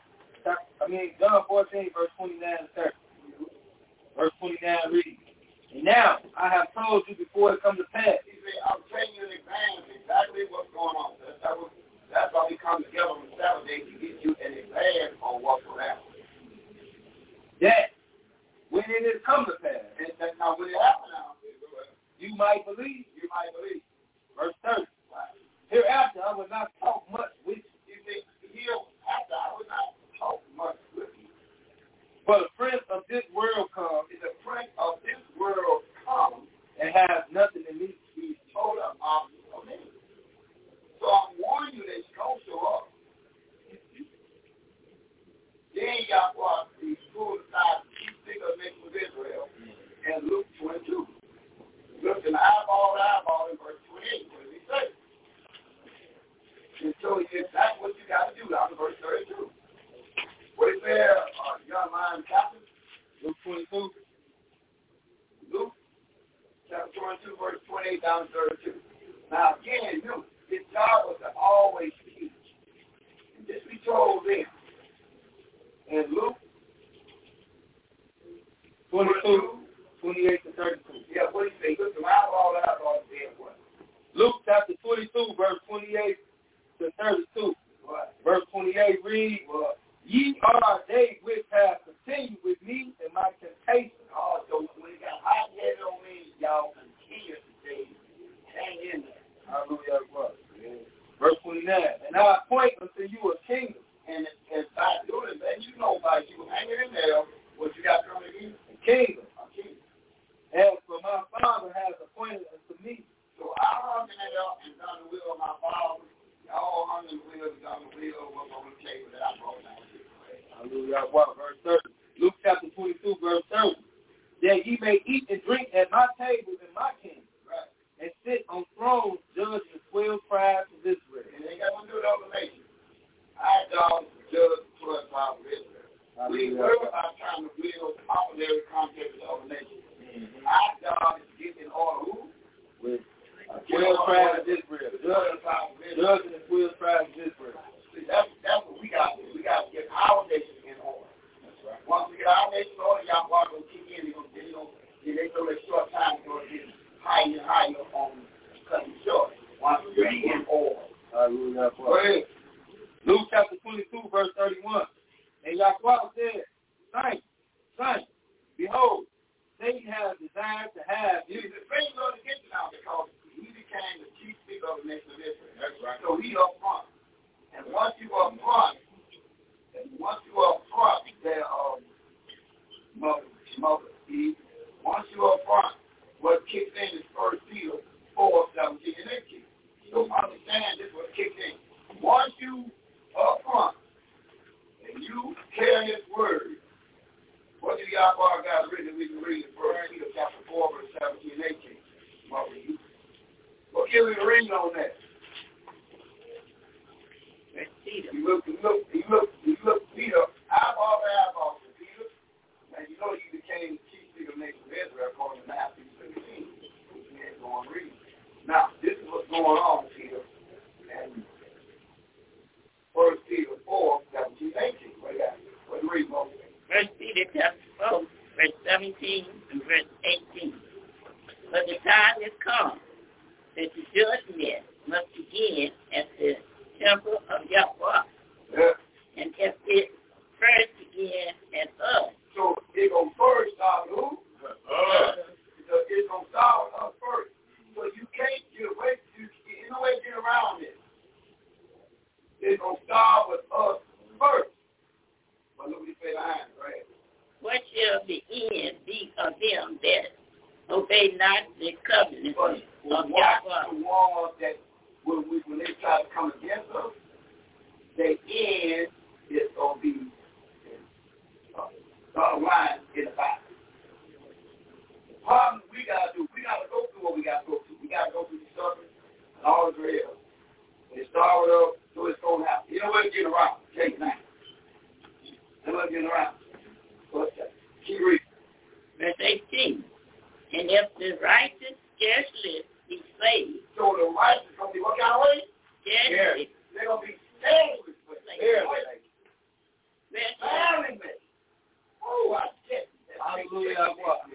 verse 29 and 30. Verse 29 reads, and now I have told you before it comes to pass. He said, I'm telling you in advance exactly what's going on. That's why we come together on Saturday to get you an advance on what's going to happen. That when it is come to pass, And that's not when it happened now. you might believe. Verse 30. Right. Hereafter I will not talk much with you. He said, hereafter I will not talk much with you. For the prince of this world comes, The prince of this world comes and has nothing in me. he's told us of me. So I'm warning you that he's going to show up. Then Yahweh, he's pulled aside the chief figure of nation of Israel and Luke 22. Look in eyeball to eyeball in verse 28. What does he say? And so he said, that's what you got to do down in verse 32. What is there, young lion captain? Luke 22. Luke chapter 22, verse 28 down to 32. Now again, his job was to always teach. And this we told them. In Luke 22, 28 to 32. Yeah, what do you say? Look, the eyeball to eyeball said what? Luke chapter 22, verse 28 to 32. What? Verse 28 reads, ye are they which have continued with me in my temptation. Oh, so when it got hot headed on me, y'all continue to say, hang in there. Hallelujah. Verse 29. And I appoint unto you a kingdom. And by doing that, you know on the table that I brought down here. Hallelujah. Verse 30. Luke chapter 22, verse 30. That ye may eat and drink at my table in my kingdom, right, and sit on thrones judging the 12 tribes of Israel. And they got to do it over nation. I judge the 12 tribes of Israel. We were about trying to build popular context of the nation. Our job is to get in order who? With 12 tribes of Israel. Judging the 12 tribes of Israel. See, that's what we got to do. We got to get our nation in order. That's right. Once we get our nation in order, y'all going to kick in. They know that short time is going to get higher and higher on cutting short. Once we get in order. Hallelujah. Go ahead. Luke chapter 22, verse 31. And Yahweh said, Son, behold, Satan has desired to have you. The thing going to get you now because he became the chief speaker of the nation of Israel. That's right. So he up front. And once you up front, there mother Eve. Once you up front, what kicks in is 1 Peter 4:17 and 18. So understand this what kicks in. Once you up front and you carry his word, what do Yahweh got written? We can read in 1 Peter chapter 4, verse 17 and 18. Mother Eve. What give me the ring on that? You look, Peter, eyeball to Peter, and you know he became chief speaker of the nation of Israel according to Matthew 17. We ain't going to read. Now, this is what's going on, Peter, and 1 Peter 4, 17, 18. What do you read, Moses? 1 Peter chapter 4, verse 17 and verse 18. But the time is come that the judgment must begin at the temple of Yahweh. Yeah. And if it first begin at us. So it going to first start with who? It's going to start with us first. So you can't get away, there's no way to get around it. It's going to start with us first. But look what he said behind, right? What shall the end be of them that obey not the covenant of Yahweh? The ones that when they try to come against us, the end is going to be line in the Bible. The problem we got to do, we got to go through what we got to go through. We got to go through the suffering and all the dread. It started up, so it's going to happen. You know what it's getting around. Take it now. You know what it's getting around. What's that? Keep reading. Verse 18. And if the righteous scarcely be saved. So the righteous going to be what kind of way? Scarcely. They're going to be saved. Barely. Oh, I get that. Hallelujah.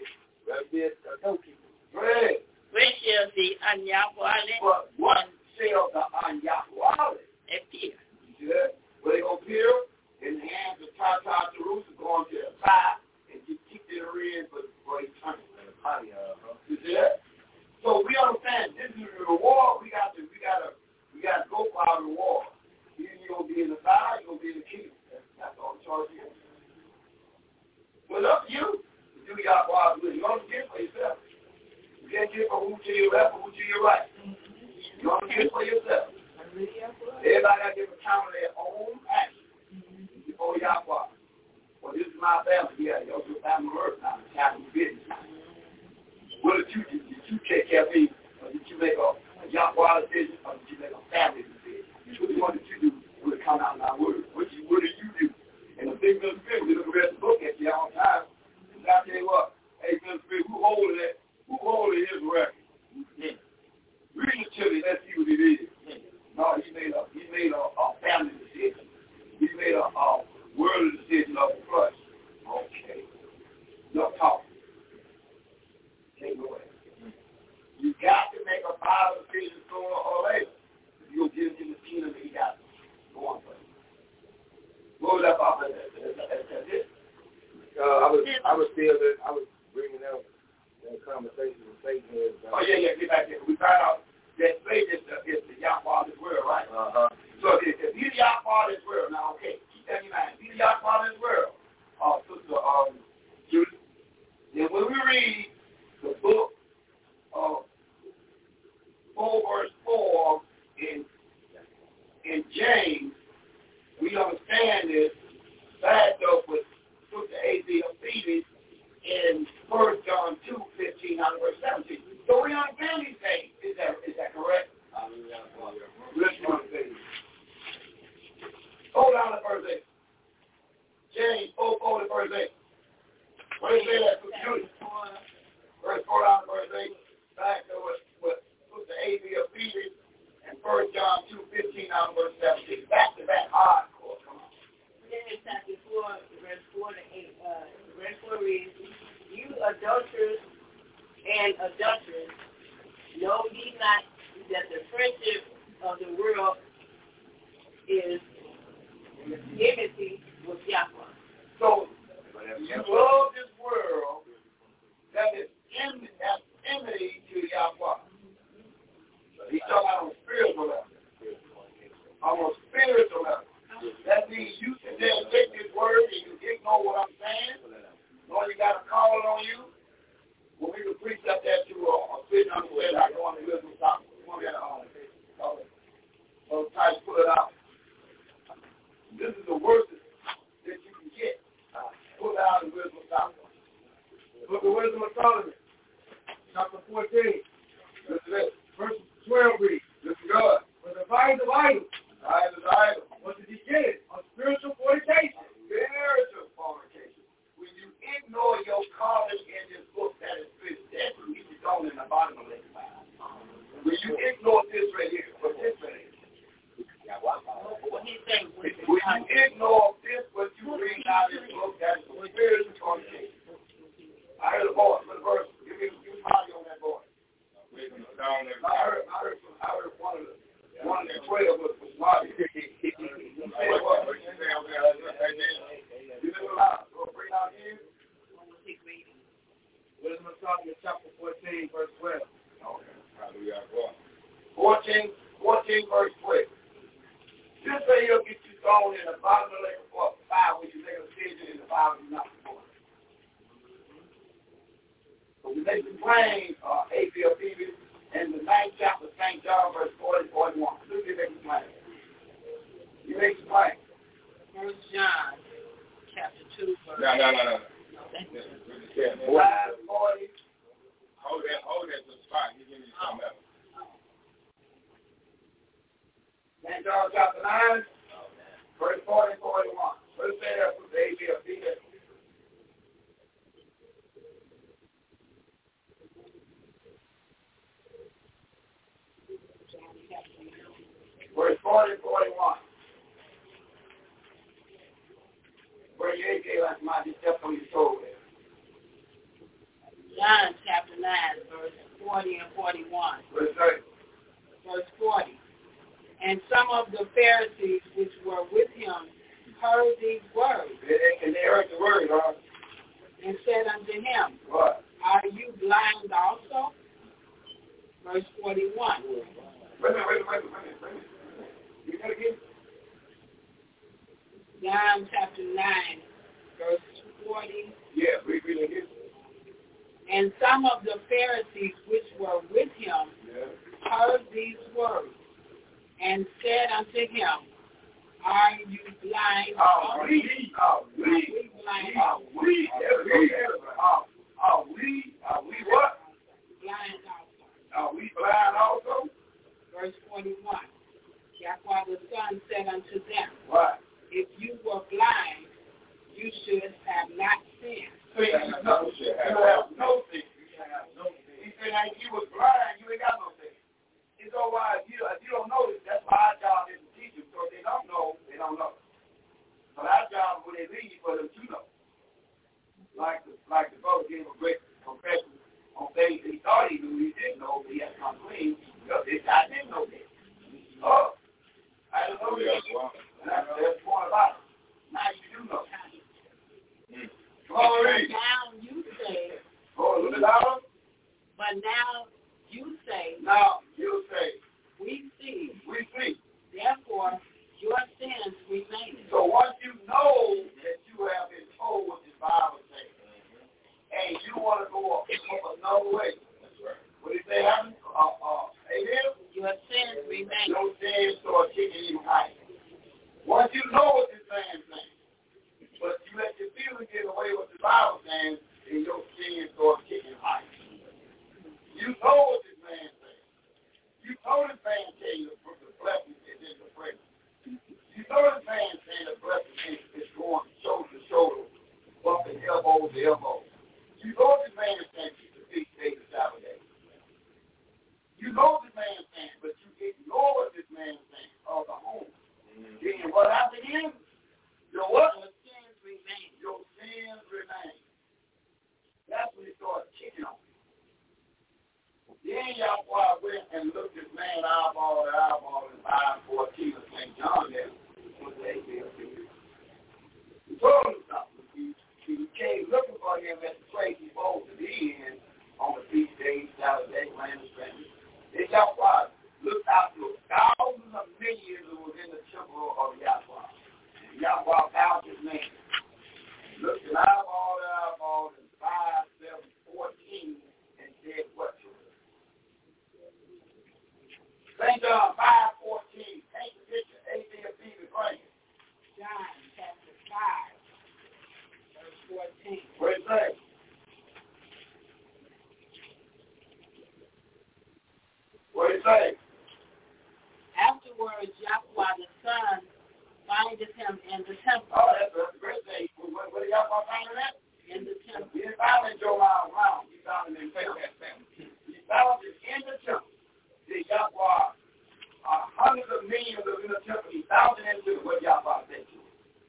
Great. Where shall the Anyahwale? But what shall the Anyahwale appear? Yeah. Well, they going to appear in the hands of Tata Jerusalem going to the fire and get kicked in the rear for eternity. You see that? So we understand this is the reward. We got to go for our reward. Either you're going to be in the fire, you're going to be in the kingdom. That's all the choice is. So it's up to you to do Yahweh's will. You don't get it for yourself. You can't get it for who to your left or who to your right. You don't get it for yourself. Everybody got to give account of their own actions before Yahweh. Well, this is my family. Yeah, you're your family on earth now. It's happening business. What did you do? Did you take care of me? Or did you make a Yahweh decision? Or did you make a family decision? What did you do? Will come out in our word. What did you do? And the thing of the Spirit, we look at the book at you all the time. And I tell you what, hey, the Spirit, who holding that? Who holding his record? Yeah. Read it to me, let's see what it is. Yeah. No, he made a family decision. He made a worldly decision of the flesh. Okay. No talk. Take it away. You got to make a Bible decision sooner or later. You'll get into the kingdom that he got going for you. What was that about? That's it. I was bringing up that conversation with Satan here. Yeah, get back there. We found out that Satan is the Yahweh's world, right? So if he's the Yahweh's world, now okay, keep that in mind. If he's the Yahweh's world, Sister Judy, then when we read the book of 4 verse 4 in James, we saying this, backed up with the A.B. of Phoebe in 1 John 2:15 out of verse 17. So we understand these things. Is that correct? Let's run things. Hold on to verse 8. James 4 to verse 8. What do you say that? Verse 4 down to verse 8. Back to what the A.B. of Phoebe and 1 John 2:15 out of verse 17. Back to back hardcore. Come on. James chapter 4, verse 4 to 8. Verse 4 reads, "You adulterers and adulterers, know ye not that the friendship of the world is enmity with Yahweh?" So, you love this world that is enmity to Yahweh. He's talking about on a spiritual level. On a spiritual level. That means you can just take this word and you ignore what I'm saying. Or you got a call on you. When we can preach up there to a sitting on the way, I go on the wisdom stop. So try to pull it out. This is the worst that you can get. Pull it out in wisdom stop. Book of Wisdom of Solomon, chapter 14, verse 12 reads, This is God. "For the vice of idols Idol. was the beginning of spiritual fornication." Spiritual fornication. When you ignore your calling in this book that is written, that's what you don't in the bottom of it. When you ignore this right here, what this right here? When you ignore this, what you read out of this book, that's spiritual fornication. I heard a voice, the verse. Give me audio on that voice. I heard one of the 12 was Marty. You say what? You live loud. Go bring out here. Wisdom of Solomon, chapter 14, verse 12. Okay. 14, verse 12. This way he'll get you thrown in the bottom of the lake of fire when you make a decision in the fire you're not supposed to. So we make the plain, A.B. of Phoebe, in the 9th chapter of St. John, verse 40 41. Look at the plain. You make the plain. 1 John chapter 2, verse No. 40. Hold that to the spot. You give me something else. St. John chapter 9, verse 40 and 41. Let's say that for the A.B. of Phoebe. Verse 40 and 41. Where you ain't like my step on your toe there. John chapter 9, verse 40 and 41. Verse 40. "And some of the Pharisees which were with him heard these words. And they heard the word, huh? And said unto him, What? Are you blind also? Verse 41. Wait a minute. You gotta get John chapter 9, verse 40. Yeah, we really get And some of the Pharisees which were with him heard these words, and said unto him, Are you blind? Are we blind? Are we what? Blind also. Are we blind also? Verse 41. Yahweh the Son said unto them, What? If you were blind, you should have not sinned. You have no sin. He said, if you was blind, you ain't got no sin. It's all right. If you don't know this, that's why our job is to teach you. So if they don't know, they don't know. But our job when they leave for them to know. Like the brother gave a great confession on things he thought he knew, he didn't know, but he had to come clean. Because this guy didn't know this. Oh, I don't know this. That's the point about it. Now you do know. Now you say, Oh, look at that. but now you say, we see. therefore your sins remain. So once you know that you have been told what the Bible says, and you want to go up another way, what did they happen? Amen? Your sins remain. Your sins start kicking you higher. Once you know what this man's saying. But you let your feelings get away with the Bible saying, and your skin starts kicking high. You know what this man's saying. You know this man tell you the blessing is in the presence. You know this man saying the blessing is going shoulder to shoulder, bumping elbow to elbow. You know this man is saying keep the feast day to Sabbath day. You know this man is saying, but you ignore what this man is saying of the home. Then what happened is, your what? Your sins remain. Your sins remain. That's when it started kicking on. Then Yahweh went and looked this man eyeball to eyeball in 5:14 of St. John there. He told him something. He came looking for him at the place he's supposed to be in on the feast days, Sabbath day, land of strangers. Then Yahweh looked out to thousands of millions who was in the temple of Yahweh. And Yahweh bowed his man. Looked an eyeball to eyeball in 5:14 and said what to him? St. John 5:14. Take the picture. A.B.B. the Grand. John chapter 5, verse 14. What it say? What it say? Afterwards, Yahweh the Son findeth him in the temple. Oh, that's a great thing. What do y'all find that? In the temple. He didn't find it in Jeremiah around. He found it in family. He found it in the temple. The Yahweh, hundreds of millions of in the temple. He found it into what Yahweh said to him.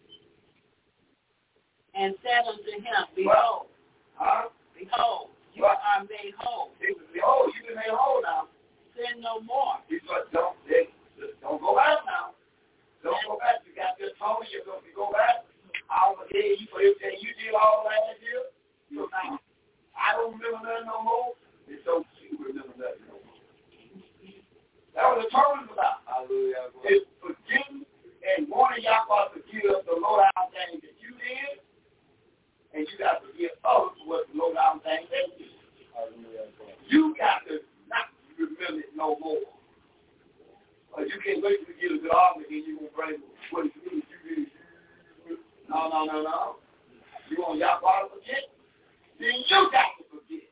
And said unto him, Behold, behold, you are made whole. Behold, you've been made whole now. Sin no more. He said, don't go back now. Don't go back. You got this home. You're going to go back. I was there. You did all last year. So now, I don't remember nothing no more. And so you remember nothing no more. That was the term about. Hallelujah. It's forgiving and wanting Yahweh to forgive the low-down things that you did. And you got to forgive others for what the low-down things they did. Hallelujah. You got to not remember it no more. Or you can't wait to get a good argument and you're going to bring what it means you did. No. You want Yahweh to forget? Then you got to forget.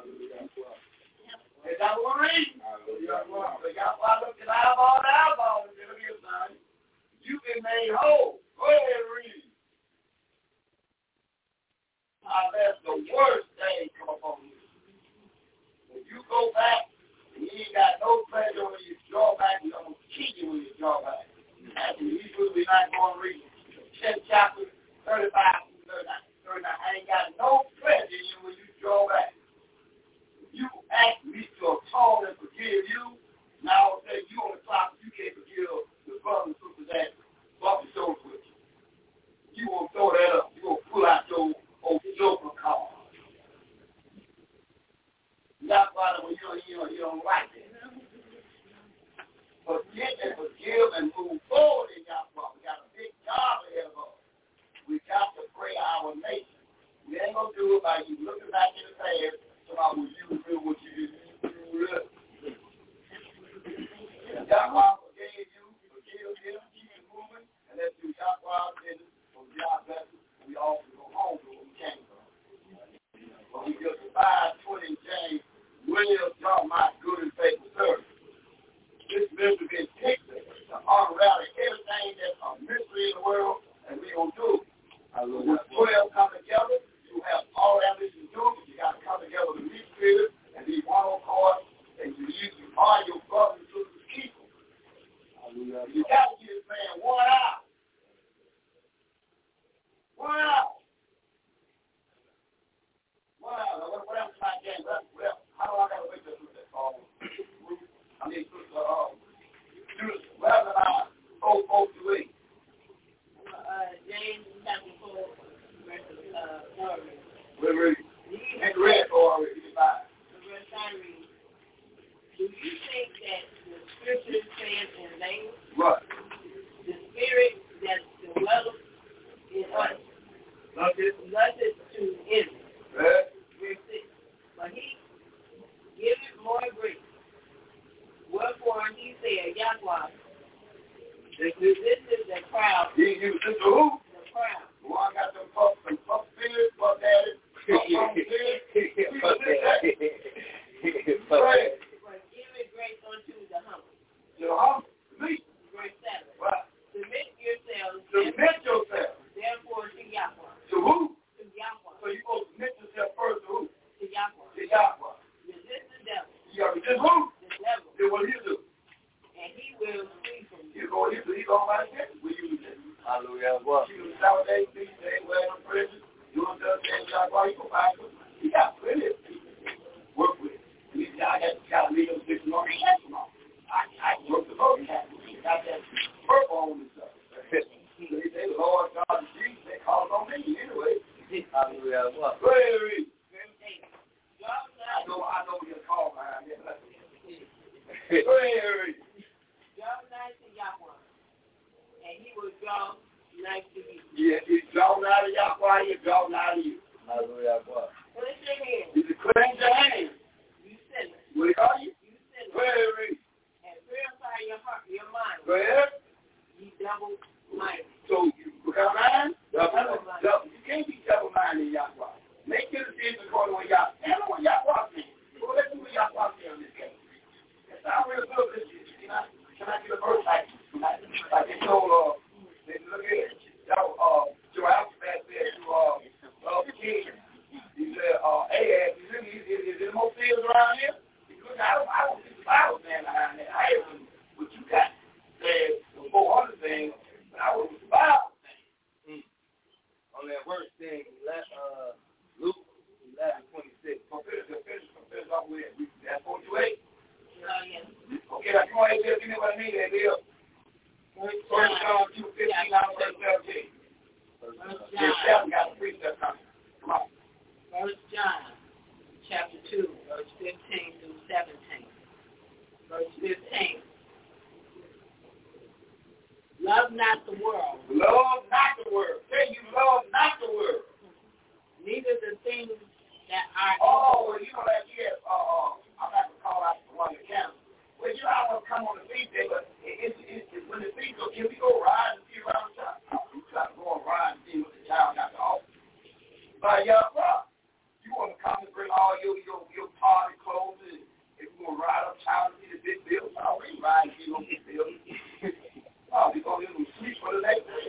Is that what we're reading? So Yahweh looked at eyeball to eyeball and said, look here, son. You've been made whole. Go ahead and read. That's the worst thing come upon you. When you go back, and you ain't got no pleasure when you draw back, you're going to keep you when you draw back. And Hebrews, we're not going to read 10 chapters, 35 through 39. I ain't got no pleasure in you when you draw back. You ask me to atone and forgive you. Now I'll say you on the clock, you can't forgive the brothers and sisters that bump the shoulders with you. You won't throw that up. You won't pull out your old joker card. That's why when you don't like it. Forget and forgive and move forward in Yahweh. We got a big job ahead of us. We got to pray our nation. We ain't going to do it by you looking back in the past about what you do, what you do. Yahweh forgave you, forgive him, keep it moving, and let's do Yahweh's business. From God bless us, we all go home to where we came from. But we just survived 20 James, well done, my good and faithful servant. This ministry been picked to unravel everything that's a mystery in the world, and we don't do it. When 12 come together, you have all ambition to do it, but you got to come together with the spirit and be one accord, and you are your brothers and sisters keeper. You got to give this man 1 hour. 1 hour. 1 hour. What else am I getting? How do I got to wait to do that? I mean, students, wherever I go to wait. James chapter 4, verse 4. We're ready. And read already. The verse I read. Do you think that the scripture says in language? What? The spirit that dwelleth in us lutteth to envy. Right. Verse 6. But he giveth more grace. Wherefore he said, Yahweh, Resisted the crowd. You resist the who? The crowd. The one got them puff spirits, puff daddy, puff spirits. Fuck that. Right. But give it grace unto the humble. To the humble. Me. Verse 7. Right. Submit yourselves. Submit yourself. Therefore to Yahweh. To who? To Yahweh. So you supposed to submit yourself first to who? To Yahweh. To Yahweh. Resist the devil. You got to resist who? The devil. Then what do you do? And he will flee from you. He's going right there. Will you resist? Hallelujah. What? You salivate, these days, wear them prison. You don't understand Yahweh. You go find them. You got plenty of people to work with. You got to leave them 6 months. I work the voting hat. You got that work on and stuff. They say, Lord God and Jesus, they call on me anyway. Hallelujah. What? Go ahead and read. Job 9. I know we get a call behind here. Go ahead and read. Job 9 to Yahweh. And he will draw nigh to you. Yeah, he's drawn out of Yahweh, he's drawn out of you. Hallelujah. What? Cleanse your hands. He's a cleanse your hands. You sinners. What are you? You sinners. Go ahead and read. And purify your heart, your mind. Go ahead. Ye double-minded. So you become man? Double-minded. You can't be double-minded in Yahweh. Make your decisions according to what Yahweh. Tell them what Yahweh says. Well, let's do what Yahweh says in this case. It sounds real good. Can I get a verse like they told, they look at it. Joel said to the king, he said, hey, is there more fields around here? He said, I don't see the Bible stand behind that. I hear what you got said, the 400 things, but I was the Bible thing. On that verse thing, Luke 11:26. Finish off with it. That's 48. Yes. Okay, that's 48. Give me what I need there, Bill. First John 2:15 out of verse 17. Yes, we got a precept coming. Come on. 1 John, chapter 2, verse 15 through 17. Verse 15. Love not the world. Love not the world. Say you love not the world. Neither the things that are. Oh, well, you know that, yeah, I'm not going to call out the one that counts. Well, you know, I want to come on the feast day, but it's when the feast goes, can we go ride and see around the town? You try to go and ride and see what the town got to offer. But, you want to come and bring all your party clothes, and if you want to ride uptown and see the big buildings, we ain't ride and see those big buildings. We're going to get them sleep for the next day.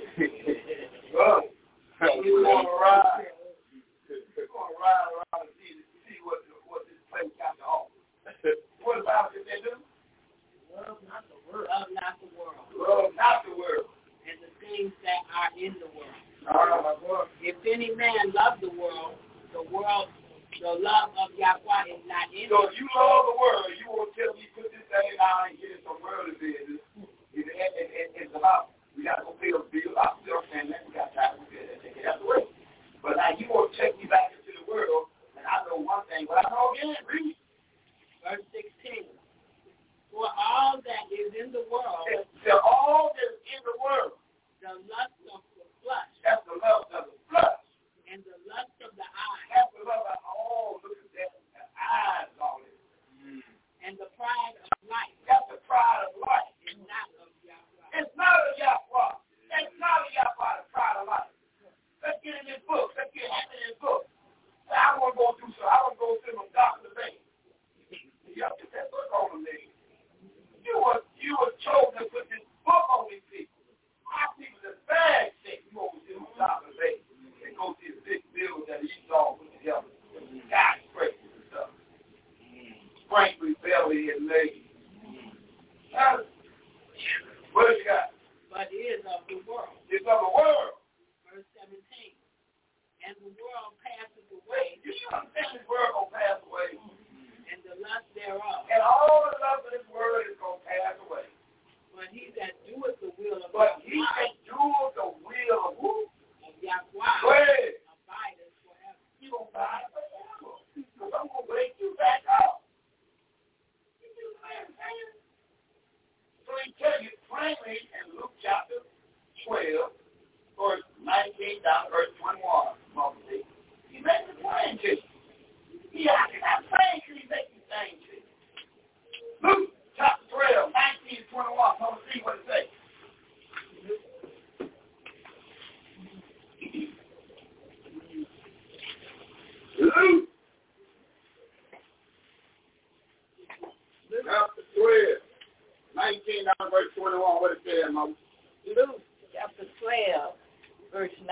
You want to ride. We're going to ride around and see what this place got to offer. What about if they do? Love not the world. Love not the world. Love not the world. And the things that are in the world. All right, my boy. If any man love the world, the love of Yahweh is not in So it. if you love the world, you won't tell me put this thing down and get in some worldly business. It's about, we got to go pay a bill. I'm still saying that. We got time to get that. Take it out the way. But now you won't take me back into the world, and I know one thing, but I know again, read. Verse 16. For all that is in the world, all that is in the world, the lust of the flesh, that's the lust of the flesh, and the lust of the eye, that's the love of look at that, the eyes on it, and the pride of life, that's the pride of life. is not of Yahweh. It's not of Yahweh. It's not of Yahweh, the pride of life. Let's get in this book. Let's get happy in this book. I want to go through some. I want to go through some Dr. Bay. You have to put that book on them, nigga. You were chosen to put this book on these people. Our people are bad shit. You over to Dr. Bay and go see the big buildings that he's all put together. Skyscrapers and stuff. Frankly, belly and legs. What you got? But it is of the world. It's of the world. Verse 17. And the world passes away. You understand this world going to pass away. And the lust thereof. And all the love of this world is going to pass away. But he that doeth the will of But he Yahweh, that doeth the will of who? of Yahweh, Wait. abideth forever. You going to abide forever. Because I'm going to wake you back up. You see what I'm saying? So he tells you plainly in Luke chapter 12, verse 19 down to verse 21. He makes it plain to you. I cannot plain till he makes it plain to you. Luke chapter 12, 19 to 21. Come and see what it says.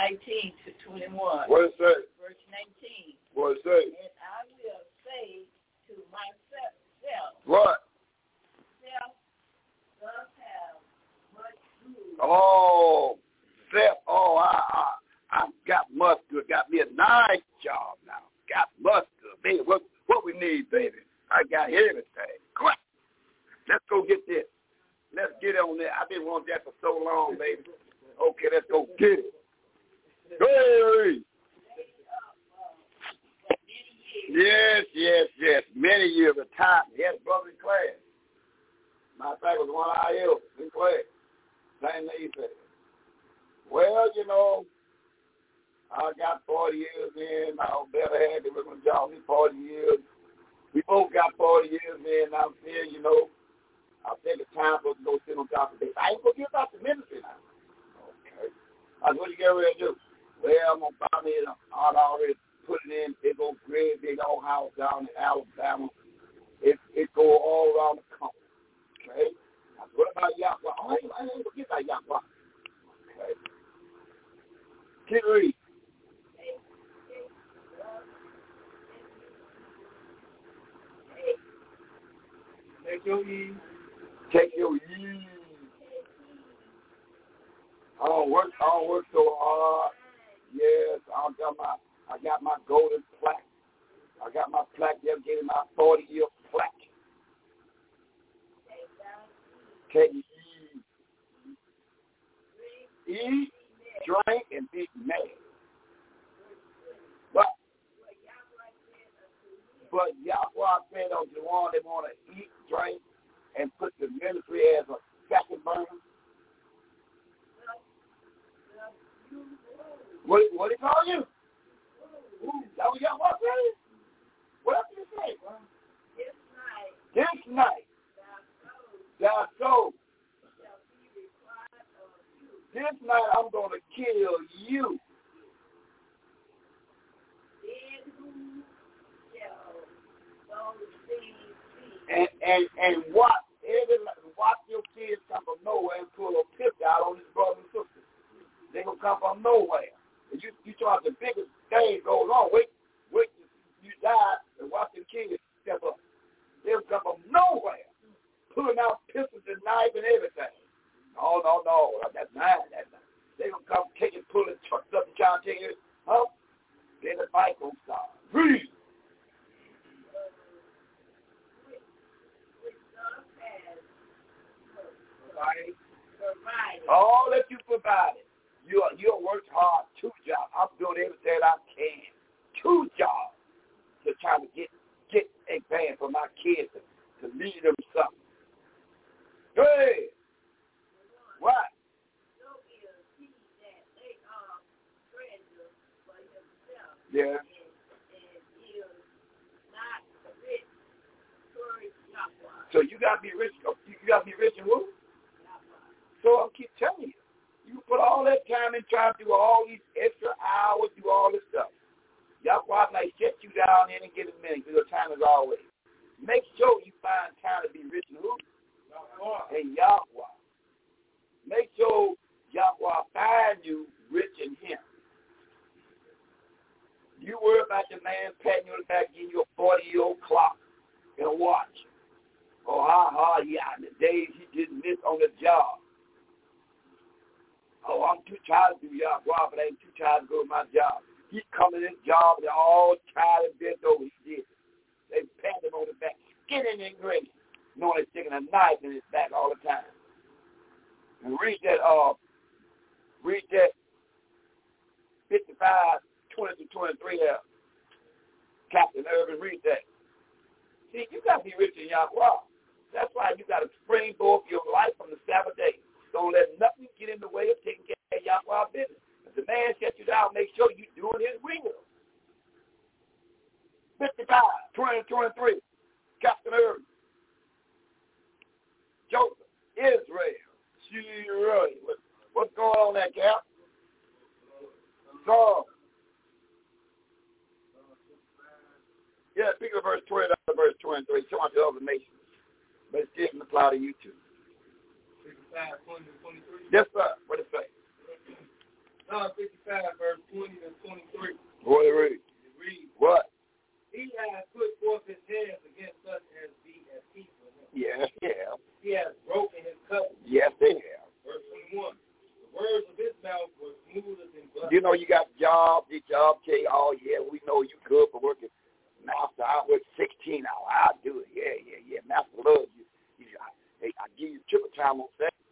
19 to 21. What it say? Verse 19. What it say? And I will say to myself, What? self does have much good. Oh, self. Oh, I got mustard. Got me a nice job now. Got mustard, baby. What we need, baby? I got everything. Come on. Let's go get this. Let's get on there. I've been wanting that for so long, baby. Okay, let's go get it. Hey! Yes. Many years of time. He had a brother in class. Matter of fact, it was one of our elders in class. Same thing he said. Well, you know, I got 40 years in. I better had the original job. Me 40 years. We both got 40 years in. I'm saying, you know, I think it's time for us to go sit on top of this. I ain't going to get about the ministry now. Okay. I said, what you get ready to do? Well, I'm going to buy me I'd already put it in big old grid, big old house down in Alabama. It go all around the country. Okay. I said, what about Yahweh? Oh, I ain't going to get that Yahweh. Okay. Keep reading. Take your ease. Take your ease. I don't work so hard. Yes, I got my golden plaque. I got my plaque. They're getting my 40-year plaque. Take your ease. Eat, drink, and be merry. But Yahweh said unto the one that want to eat, drink, and put the ministry as a second burner. What did he call you? That was Yahweh saying? What else did he say? This night, thy soul. This night I'm going to kill you. And watch your kids come from nowhere and pull a pip out on his brother and sister. They're going to come from nowhere. And you try the biggest thing goes on. Wait, you die and watch the kids step up. They'll come from nowhere, pulling out pistols and knives and everything. No, that's mine. They're going to come kicking, pulling trucks up and trying to take it up. Then the fight going to start. Breathe. All that you provided. You worked hard, 2 jobs. I'm doing everything I can. 2 jobs to try to get advance for my kids to lead them something. Hey, what? Yeah. So you gotta be rich. You gotta be rich in who? So I'll keep telling you. You put all that time in trying to do all these extra hours, do all this stuff. Yahweh might shut you down in and get a minute because your time is always. Make sure you find time to be rich in who? In Yahweh. Make sure Yahweh find you rich in him. You worry about the man patting you on the back, giving you a 40-year-old clock and a watch. Oh, how hard he out in the days he didn't miss on the job. Oh, I'm too tired to do Yahweh, but I ain't too tired to go to my job. He's coming in his job, they're all tired and bent over. He did. They pat him on the back, skinning and grinning, knowing he's sticking a knife in his back all the time. And read that 55, 20 to 23 there. Captain Irvin, read that. See, you got to be rich in Yahweh. That's why you got to springboard your life from the Sabbath day. Don't let nothing get in the way of taking care of Yahweh business. If the man shuts you down, make sure you're doing his will. 55, 20, 23, Captain Irvin, Joseph, Israel, Shirley. What's going on there, Cap? So, yeah, speaking of verse 20, verse 23, showing to other nations. But it still doesn't apply to you too. 55, 20 to 23. Yes, sir. What it say? Psalm 55, verse 20 and 23. What it read? It reads, What? He has put forth his hands against such as be at peace with him. Yes, yeah. He has broken his covenant. Yes, they have. Verse 21. The words of his mouth were smooth as in blood. You know you got the job tell you, oh, yeah, we know you good for working. Master, I work 16 hours. I'll do it. Yeah. Master loves you. I give you triple time on Saturday.